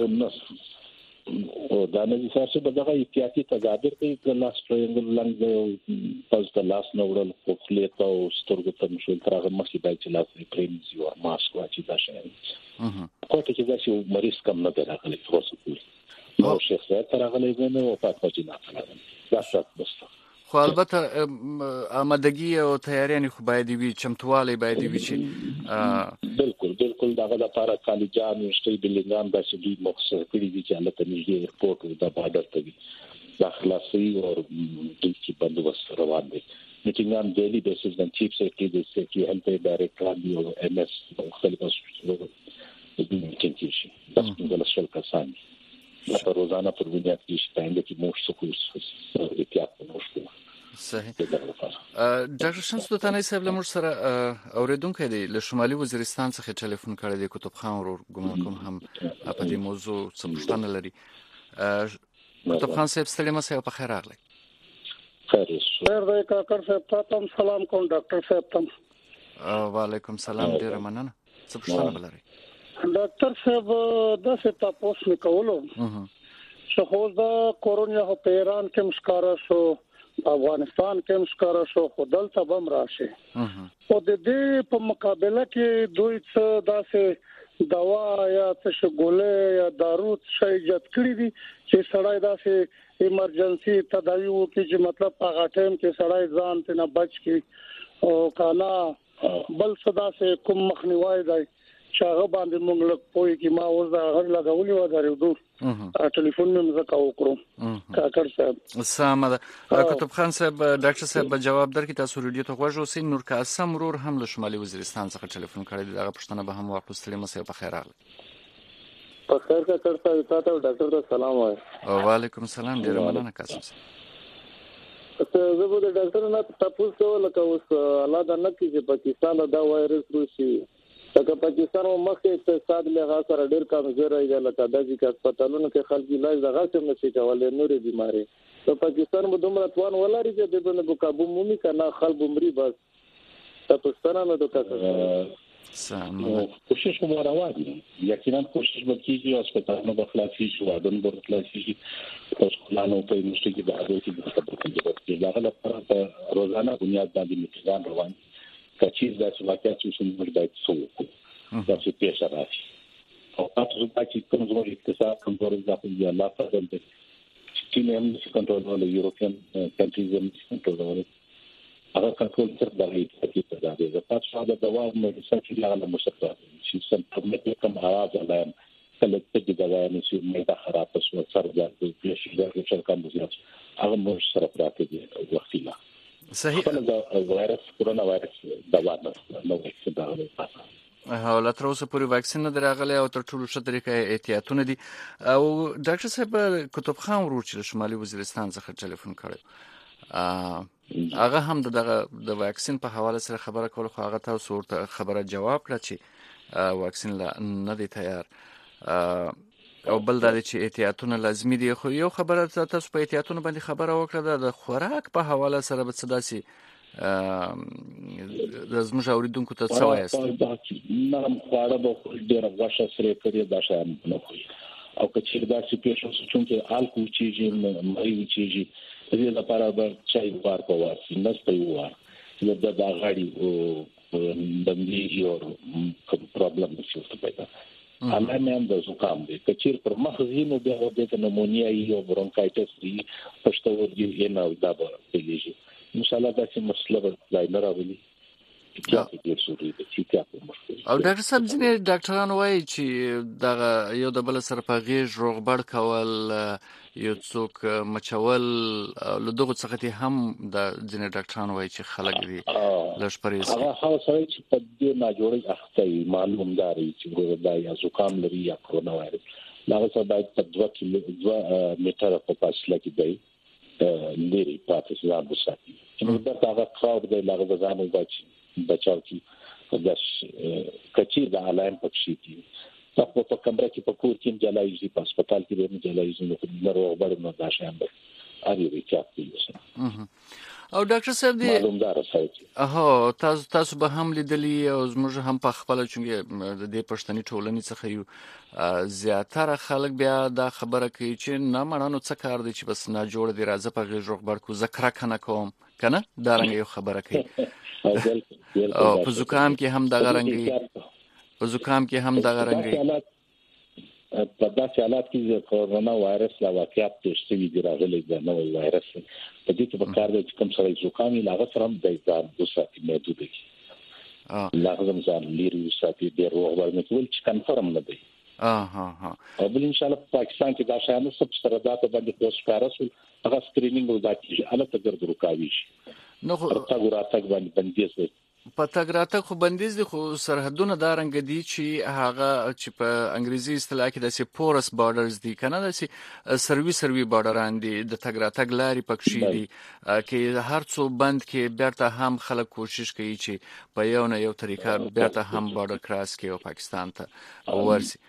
S10: او دا نه دي چې دغه احتیاطي تدابیر کوي د لاس ټرینګل لنګ پاس د لاس نوړل خو خلیته او سترګو ته مشول ترغه مخکې باید چې لاس پرېمځي او ماسک واچي دا شي کوته چې دا چې مریض کم نه راغلی خلاص کوي نو شخصیت راغلی نه او پات پاتې نه دا څه بس
S6: خو البته آمادګي او تیاری خو باید وي چمتوالی باید وي چې
S10: بالکل داغه لپاره کالجان یونیورسيټي بلنګام د شدید مخصوص کړي دي چې الله تعالی یې رپورټ د بارډر ته دي داخلاسي او د کی بندوبست روان دي میټینګان ډیلی بیسس باندې چیف سیکرټری د سیکرټری هیلث ډایریکټر دی او ام اس مختلف هسپتالونو د میټینګ کې شي تاسو د لاسل کسان په روزانه پر بنیاد کې ستاینده کې موږ څه کوو احتیاط وکړو
S6: صحیح ډاکټر شمس دوتاني صاحب له موږ سره اوریدونکو دی له شمالي وزیرستان څخه ټلیفون کړی دی کتابخان ورور ګمان کوم هم په دې موضوع څه پوښتنه لري کتابخان صاحب ستړي مشه په خیر راغلی
S10: خیر
S11: دی کاکر صاحب تاسو سلام کوم ډاکټر صاحب تم
S6: وعلیکم سلام ډیر مننه څه پوښتنه ولرئ
S11: ډاکټر صاحب دا څه تاسو وکولو چې خو دا کورونا په ایران کې مشکاره شو افغانستان کې مشکاره شو خو دلته بم راشي او د دې په مقابله کې دوی څه داسې دوا یا څه ګولې یا دارو څه ایجاد کړی دي چې سړی داسې ایمرجنسي تداوی وکړي چې مطلب هغه ټایم کې سړی ځان ته نه بچ کی او کانا بل صدا سے کوم مخنیوي دی چې هغه باندې موږ لږ پوي کې ما اوس دا هغه لګولې و درو ټلیفون مې مزه وکړو کاکر صاحب
S6: سامه کتب خان صاحب ډاکټر صاحب جواب درکې تاسو ریډیو ته غوښو سین نور قاسم مرور هم له شمالي وزیرستان څخه ټلیفون کړی دی هغه پښتنه به هم واپس مسیو په خیر راغلی
S9: په خیر کا ترته تاسو ډاکټر ته سلام وایي
S6: وعلیکم السلام ډیر مننه قاسم صاحب
S9: ته زه به د ډاکټر نه تاسو ته لکه اوس الله دا نه کې چې پاکستان دا وایرس روسي لکه پاکستان مخکې اقتصاد له سره ډېر کمزوري دی لکه د ځکه هسپتالونو کې خلک علاج دغه څه نشي کولای نورې بیماری په پاکستان مو دومره توان ولري چې د بنه قابو مومي کنه خلک عمرې بس تاسو ستنه نه دوکه
S6: سامه
S10: کوشش کوم روان دي یقینا کوشش وکړي هسپتالونو په خلاصي شو اذن په خلاصي شي تاسو خلانو په مشته کې د هغه چې د هغه لپاره روزانه بنیاد باندې میتګان روان کچیر د واقعیت چې موږ باید څه تاسو پیښه راشي او تاسو باید کوم څه اقتصاد کمزور ځکه یا لا فضل دي چې هم نشي کنټرول یورپین کنټریز هم نشي کنټرول هغه کنټرول تر دغه کې ته دا تاسو دا دوا مې چې لا مشکل شي سم په کوم اواز علام کله چې دا نشي مې دا خراب شو سر دا پیښه دا چې کوم ځای هغه مو سره پراته دي وختي
S6: صحیح
S10: دا وایرس کرونا وایرس دوا نه وایي دا
S6: حالا تر اوسه پورې واکسین نه راغلی او تر ټولو ښه طریقه احتیاطونه دي او ډاکټر صاحب کتب خان ورور چې شمالي وزیرستان څخه ټلیفون کړی هغه هم د واکسین په حواله سره خبره کوله خو هغه تاسو ورته خبره جواب کړه چې واکسین لا نه دی تیار او بل دا چې احتیاطونه لازمي دي خو یو خبره تاسو په احتیاطونه باندې خبره وکړه د خوراک په حواله سره به څه داسي زموږ اوریدونکو ته څه وایي
S10: نرم خواړه به ډېر غوښه سره کوي دا شان نه کوي او کچیر دا چې پیښه چې الکول چیږي مې چیږي دې لپاره به چای وار په واسي نسته وار دا غاړي او باندې یو پرابلم نشي پیدا علامه هم د زکام دی کچیر پر مخزینو بیا د نمونیا یو برونکایټس دی پښتو ورګي نه دا به کېږي ان شاء الله دا چې مسله ځای نه راولي
S6: او ډاکټر صاحب ځینې ډاکټران وایي چې دا یو د بل سره په غیږ روغبړ کول یو څوک مچول له دغه څخه هم د ځینې ډاکټران وایي چې خلک دي لږ پرېز
S10: هغه خاصه چې په دې نه جوړي اخته معلوم داري چې دا یا زکام لري یا کرونا وایرس دا څه باید په 2 میټر په فاصله کې دی لري پاتې ځان وساتي چې دا هغه خاور دی هغه ځان وبچي بچاو کی داش کچیر د علائم پکشي کی تاسو په کمره کې په کور کې جلایي په هسپتال کې به جلایي نو روغبړ نه دا شان به اړ یې چاپی
S6: او ډاکټر صاحب دی
S10: معلومدار
S6: اوه تاسو به هم لیدلی او زموږ هم په خپل چونګې د دې پښتني ټولنې څخه یو زیاتره خلک بیا دا خبره کوي چې نه مړانو څه کار دی چې بس نه جوړ دی راځه په غږ روغبړ کو ذکر کنه کوم کنه دا رنګ یو خبره کوي او په زکام کې هم دغه رنګي په زکام کې هم دغه رنګي
S10: په داسې حالات کې کرونا وایرس لا واقعیت تشوي دی راغلی دا نو وایرس په دې کې په کار دی چې کوم سره زکام یې لاغه سره هم د ځان د ساتي محدود دي لازم ځان لري ساتي د روغبړ نه کول چې کنفرم نه دی او بل ان شاء الله پاکستان کې دا شانه سب سره دا ته باندې کوس کارسول هغه سکرینینګ وځي اله ته ګرځو رکاوي شي
S6: نو
S10: تاګوراتک باندې بندیز دی
S6: په تاګراتک خو بندیز دي خو سرحدونه دا رنګ دي چې هغه چې په انګریزي اصطلاح کې د پورس بارډرز دي کنه د سروي بارډران دي د تاګراتک لاري پکشي دي کې هر څو بند کې بیرته هم خلک کوشش کوي چې په یو نه یو طریقه بیرته هم بارډر کراس کوي او پاکستان ته ورسي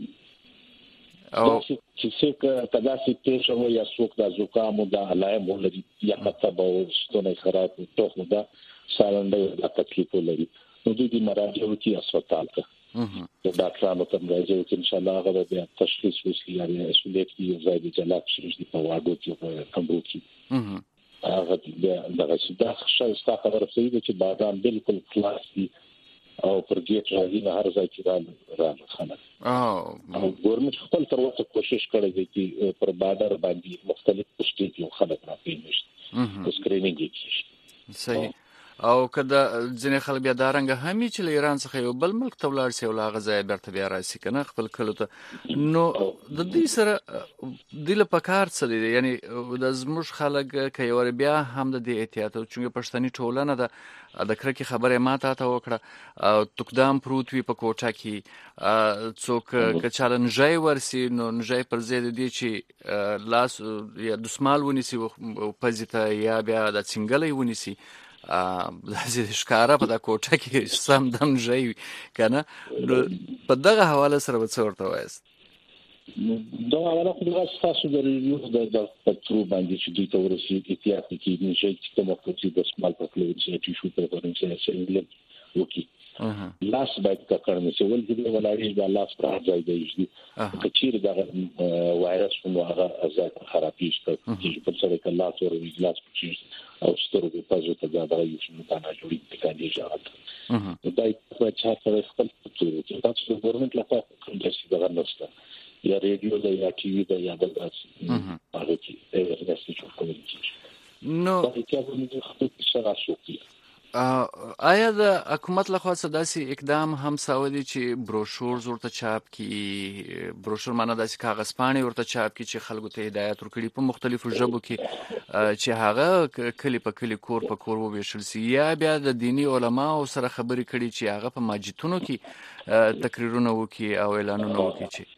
S10: او چې څوک تداسي پیښه وي یا څوک د زکام او د علائم ولري یا حتی به ستونه خراب توخ ده سالنده د تکلیف ولري نو د دې مراجعه وکي هسپتال ته د ډاکټرانو ته مراجعه وکي ان شاء الله هغه به تشخیص وشي یا اسولیت کی ځای د جلاک شي په واډو کې په کمبو کې هغه دغه سیده شایسته خبره صحیح ده چې بادام بالکل خلاص دي او پر ګیټ راځي نه هر ځای کې راځي او ګورنمنت خپل تر اوسه کوشش کړی دی چې پر بارډر باندې مختلف پوسټې کې خلک راپېنځي سکرینینګ کیږي.
S6: صحیح. او کله ځینې خلک بیا دا رنګ همي چې له ایران څخه یو بل ملک ته ولاړ شي او لا غځای برته بیا راسي کنه خپل کلو ته نو د دې سره د لپاره څه دي یعنی د زموږ خلک کوي ور بیا هم د احتیاط او چې پښتني ټولنه د کرکې خبره ماته تا وکړه او تقدام پروت وي په کوټه کې څوک کچالن ژای ورسي نو ژای پر زید دي چې لاس یا دسمال ونیسي پزیته یا بیا د څنګلې ونیسي لازم ښکارا په دا کوټه کې سم دم ژای کنه په دغه حواله سره ورته وایست
S10: دا حواله خو د تاسو د ریویو د پټرو باندې چې دوی ته ورسي احتیاط کې نشي چې کومه کوټه د سمال په کلو چې ټیشو په ورنځ سره وکی لاس باید کړنه چې ولې د ولایي د لاس پر ځای دی چې چیر دا وایرس نو هغه ازات خرابېږي چې په سره کله تور ویلاس پچې او سترګې پزو ته دا یو څه نه جوړي د کاندي ځات دا په چا سره خپل چې تاسو د ګورنمنت لپاره کوم څه دا نشته یا ریډیو دا یا ټي وي دا یا بل څه هغه چې ورسې جوړ کوي
S6: نو
S10: دا چې په دې خپل سره شوکي
S6: آیا د حکومت لخوا داسې اقدام هم سوي چې بروشور ورته چاپ کی بروشور معنا داسې کاغذ پاڼې ورته چاپ کی چې خلکو ته هدایت ورکړي په مختلفو ژبو کې چې هغه کلی په کلی کور په کور وویشل سي یا بیا د دینی علماو سره خبرې کړي چې هغه په مسجدونو کې تقریرونه وکړي او اعلانونه وکړي چې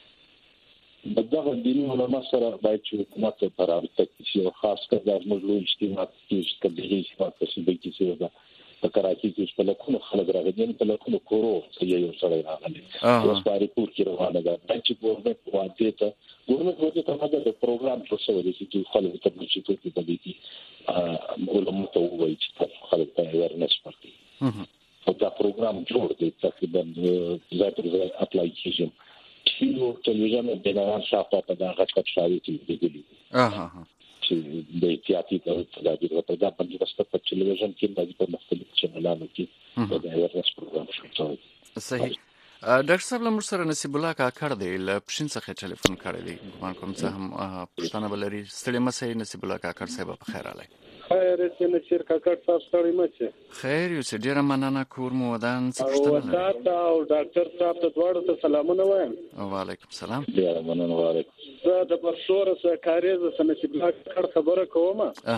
S10: دغه دیني علما سره باید چې حکومت په رابطه کې او خاص کر د مجلو اجتماع کې چې کله چې چې دا په کراچي کې په لکونو خلک راغلي په لکونو کورو چې یو سره راغلي اوس باندې پور کې روانه ده چې ګورنمنت واده ته هغه د پروګرام څه څه دي چې خلک ته چې په دې کې علماء ته وایي چې خلک ته ورنس پاتې او دا پروګرام جوړ دی تقریبا زیاتره اپلای کیږي یو ټلویزیون د بنوان شاوخوا په دغه غټ شاوي کې دیږي چې د احتیاطي تدابیر په دغه باندې واست په ټلویزیون کې د مختلف چینلونو کې د ورس پروګرام شوی.
S6: صحیح. ډاکټر صاحب لمر سره نصیب الله کاکړ دی ل پښین څخه ټلیفون کړی دی ګمان کوم څه هم پښتنه بلري ستړي مسې نصیب الله کاکړ صاحب په خیر علي.
S11: خیر چې نشیر کاکړ صاحب ستړي مسې
S6: خیر یو څه ډیره مننه کور مو ودان څه پښتنه
S11: او ډاکټر صاحب ته دواړو ته سلامونه وایم.
S6: وعلیکم السلام.
S10: ډیره مننه. وعلیکم.
S11: زه د پرشور سره کاریز نصیب الله کاکړ خبره کوم.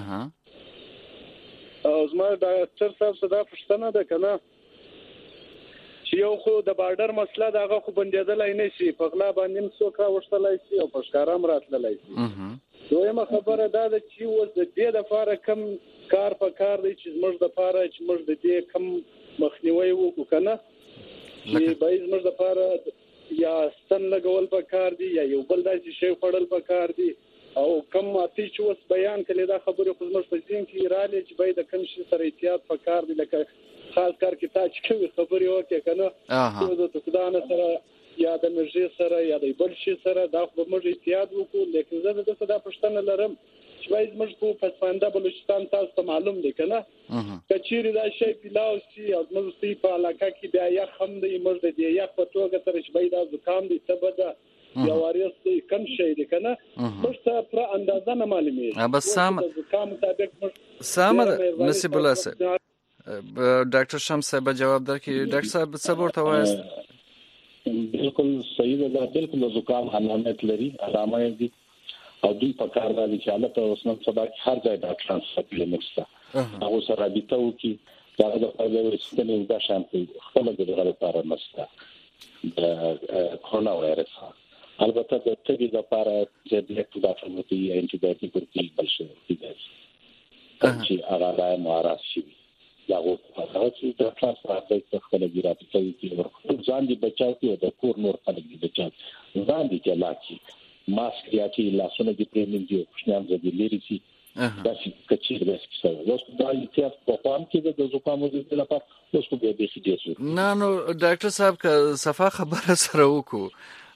S11: او زما ډاکټر صاحب صدا پښتنه ده کنه چې یو خو د بارډر مسله دغه خو بندیدلای نه شي په غلا باندې څوک راوښتلای شي او په ښکارام راتللای شي. دویمه خبره دا ده چې اوس د دې لپاره کم کار په کار دی چې موږ د لپاره چې موږ د دې کم مخنیوي وکړو کنه چې باید موږ د لپاره یا ستن لګول په کار دی یا یو بل داسې شی خړل په کار دی او کم ماتي چې اوس بیان کړي دا خبره خو موږ په ځین کې رالي چې باید کم شي سره احتیاط په کار دی لکه خاص کار کې تا چې کوي خبرې وکړي کنه د تقدان سره یا د انرژي سره یا د بل شي سره دا خو موږ احتیاط وکړو لیکن زه د صدا پښتنه لرم چې باید موږ په پسپانده بلوچستان تاسو ته معلوم دی کنه کچېری دا شی پیلاو شي او موږ سي په علاقه کې بیا یا خم دی موږ د دې یا په توګه تر چې باید د زکام دی تبدا یا واریس دی کم شي دی کنه موږ ته پر اندازه نه معلومه
S6: بس سم
S11: زکام مطابق
S6: سم نصیب الله صاحب ډاکټر شمس صاحب جواب درکړي. ډاکټر صاحب څه ورته وایي؟
S10: بالکل صحیح ده. بالکل زکام علامات لري علامه دي او دوی په کار راځي چې حالت اوسنن سبا هر ځای ډاکټران سپلیمنټس ته هغه سره رابطه وکړي دا د پرلوي سیستم د شامپو خپل د لپاره نشته د کرونا وایرس. البته د تبي د لپاره چې د اکتیفاتي انټي بایوټیک ورته بل شي چې هغه راي مارا شي دا هغه چې د ترانسپورت په خپل ګرافي کې ورته ځان دي بچاو کې د کور نور خلک دي بچاو ځان دي چې لاکي ماسک یا چې لاسونه دې پرېمین دي خوشنام دې لري شي دا چې کچیر دې څه اوس دا احتیاط په قام کې د زکامو د لپاره اوس په دې کې دي
S6: نه نو ډاکټر صاحب که صفه خبره سره وکړو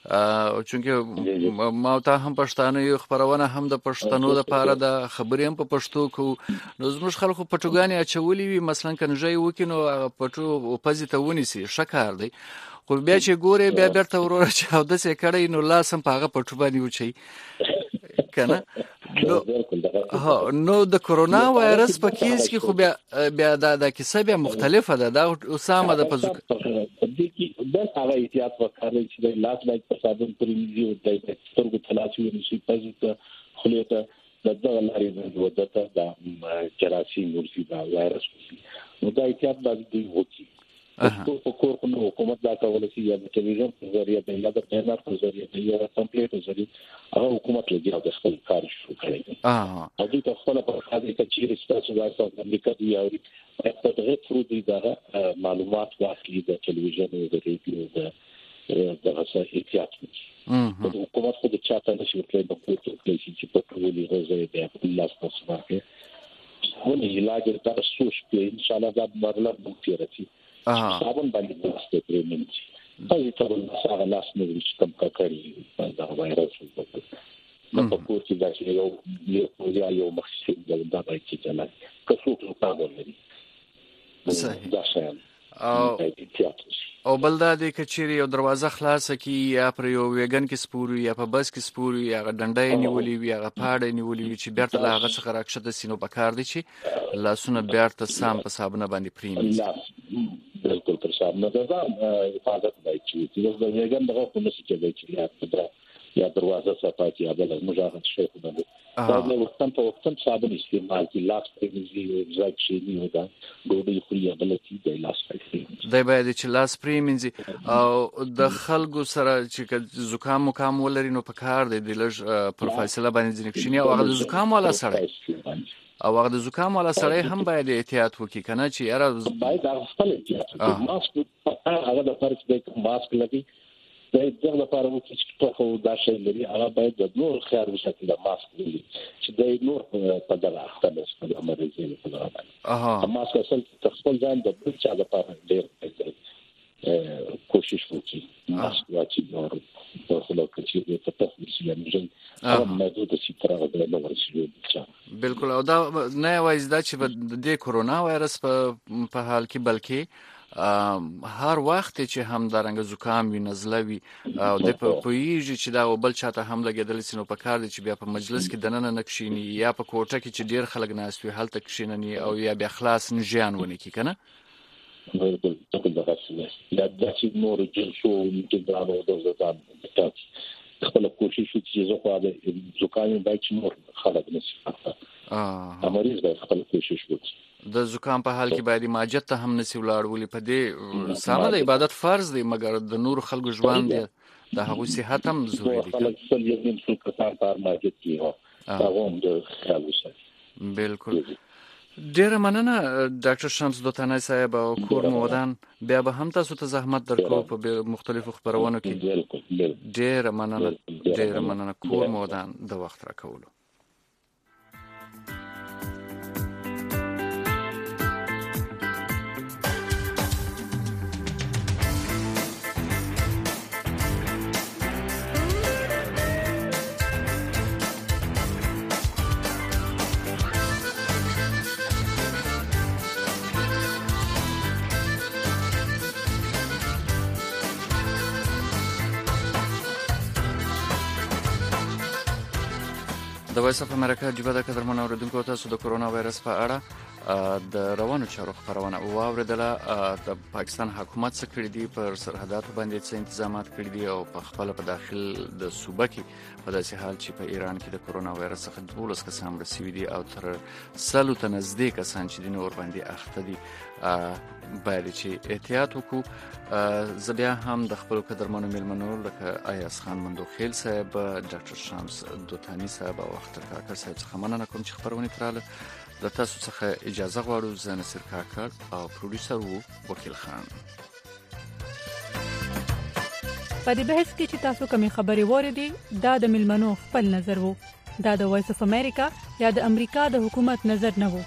S6: چونکه ما ته هم پښتانه یو خبرونه هم د پښتنو لپاره د خبرې هم په پښتو کو نو زموږ خلکو پټوګانی اچولې وي مثلا کنجای وکینو پټو پزې ته ونیسي شکار دی خو بیا چې ګوري بیا برته ورور چې او د څه کړي نو لاسم پاغه پټو باندې وچی کنه نو د کرونا وایرس په کیس کې خو بیا د کیسه بیا مختلفه ده دا اسامه د پزوک
S10: د هغه احتیاط وکړي چې د لاس باید په صابون پرېږدي او د سترګو تلاشي ونشي پزې خلیه ته د دغه لارې د ودته د جراثیم ورسي دا وایرس نو دا احتیاط باید دوی وکړي په کور په حکومت دا کول شي یا د ټلویزیون په ذریعہ د یا د پینر په ذریعہ یا د کمپلیټ په ذریعہ هغه حکومت لګي او د خپل کار شروع کړي او دوی په خپل په خاطر کې چې ریسرچ وایي په امریکا دی او په دغه څو دی دا معلومات واخلي د ټلویزیون او د ریډیو د هغه احتیاط د حکومت خو د چاته نشي کېدای د کوټو کې چې په ټولي غوځي د الله ستاسو کې ونه علاج دا سوش په ان شاء الله دا مرله مختیرتي صابون باندې واسطه پرېمنځي دا یو څه بل څه لاس نه وشي کوم کاری دا وایرس په کوټ کې دا چې یو مخصوص دا باید چې چلا کڅو څه صابون لري دا شان
S6: او بل دا د کچيري یو دروازه خلاصه کی یا پر یو ویګن کې سپوري یا په بس کې سپوري یا ډنډای نیولې وي یا پاړې نیولې وي چې بیرته لا هغه څخه راکښته سينو پکار دي چې لاسونه بیرته سام په صابونه باندې پریمي
S10: بالکل پر صابونه دا حفاظت باید چې د ویګن دغه په نس کې دی چې یا دروازه صفاتی یا بل مجاهد شیخ باندې دا له وختن په وختن صابون استعمال کی لاس پرېږدي ځای شي نه دا ډوډۍ خوري یا بل څه دی لاس پرېږدي
S6: دا باید چې لاس پرېمنځي او د خلکو سره چې زکام مقام ولري نو په کار دی د لږ پر فاصله باندې ځنکشنی او هغه د زکام ولا سره او هغه د زکام ولا سره هم باید احتیاط وکړي کنه چې یاره
S10: باید خپل احتیاط وکړي ماسک هغه د فرق د ماسک لګي د دغه لپاره چې په دا شی لري هغه باید د نور خیال وساتي د ماسک لري چې د نور په دغه خپل په امریکا په دغه باندې ماسک اصل تخصص ځان د بل چا لپاره ډېر کوشش وکړي ماسک واچي نور په خلک چې په تخصص یې نه هغه محدود شي تر هغه نه ورسېږي
S6: بالکل او دا نه وایي دا چې د کرونا وایرس په حال کې بلکې هر وخت چې هم درنګ زکام وي نزله وي او د پویږي چې دا بل چاته هم لګیدل سينو په کار دي چې بیا په مجلس کې دننه نکشيني یا په کوټه کې چې ډیر خلک ناس وي هلته کښینني او یا بیا خلاص نجان ونی کی کنه
S10: بالکل دا څه دا چې نور جن شو چې دا نو د ځان خپل کوشش چې زه خو د زکام باید چې نور خلک نشي مریض باید خپل کوشش وکړي
S6: د زکام په حال کې باید ماجت ته هم نسی ولاړ ولې په دې سامه د عبادت فرض دی مګر د نور خلکو ژوند دی د هغه صحت هم ضروري دی
S10: خلک څل یو څو کثار پر ماجت کې هغه هم د خیال وساتي
S6: بالکل ډیر مننه ډاکټر شمس دوتانه صاحب او کور مودان بیا به هم تاسو ته زحمت درکو په مختلفو خبرونو کې ډیر مننه کور مودان د وخت راکولو د وایس اف امریکا جبهه د قدرمن اوریدونکو تاسو د کرونا وایرس په اړه د روانو چارو خبرونه واوریدله د پاکستان حکومت څخه کړي دي پر سرحداتو باندې څه تنظیمات کړي دي او په خپل په داخل د صوبه کې په داسې حال چې په ایران کې د کرونا وایرس څخه 12 کسان رسیدي دي او تر 100 ته نږدې کسان چې د نور باندې اخته دي باید چې احتیاط وکړو زبیا هم د خپل قدرمنو ملمنو لکه ایاس خان مندوخیل صاحب ډاکټر شمس دوتانی صاحب او اختر کاکر صاحب څخه مننه کوم چې خبرونه تراله د تاسو څخه اجازه غواړو زه نصر کاکر او پروډوسر وو وکیل خان
S8: په دې بحث کې چې تاسو کومې خبرې وریدي دا د ملمنو خپل نظر وو دا د وایس اف امریکا یا د امریکا د حکومت نظر نه وو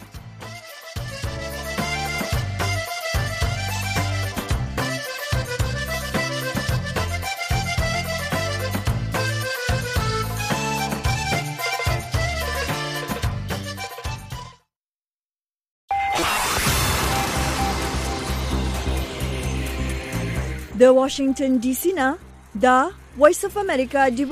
S12: د واشنگټن ډي سي نه دا وایس اف امریکا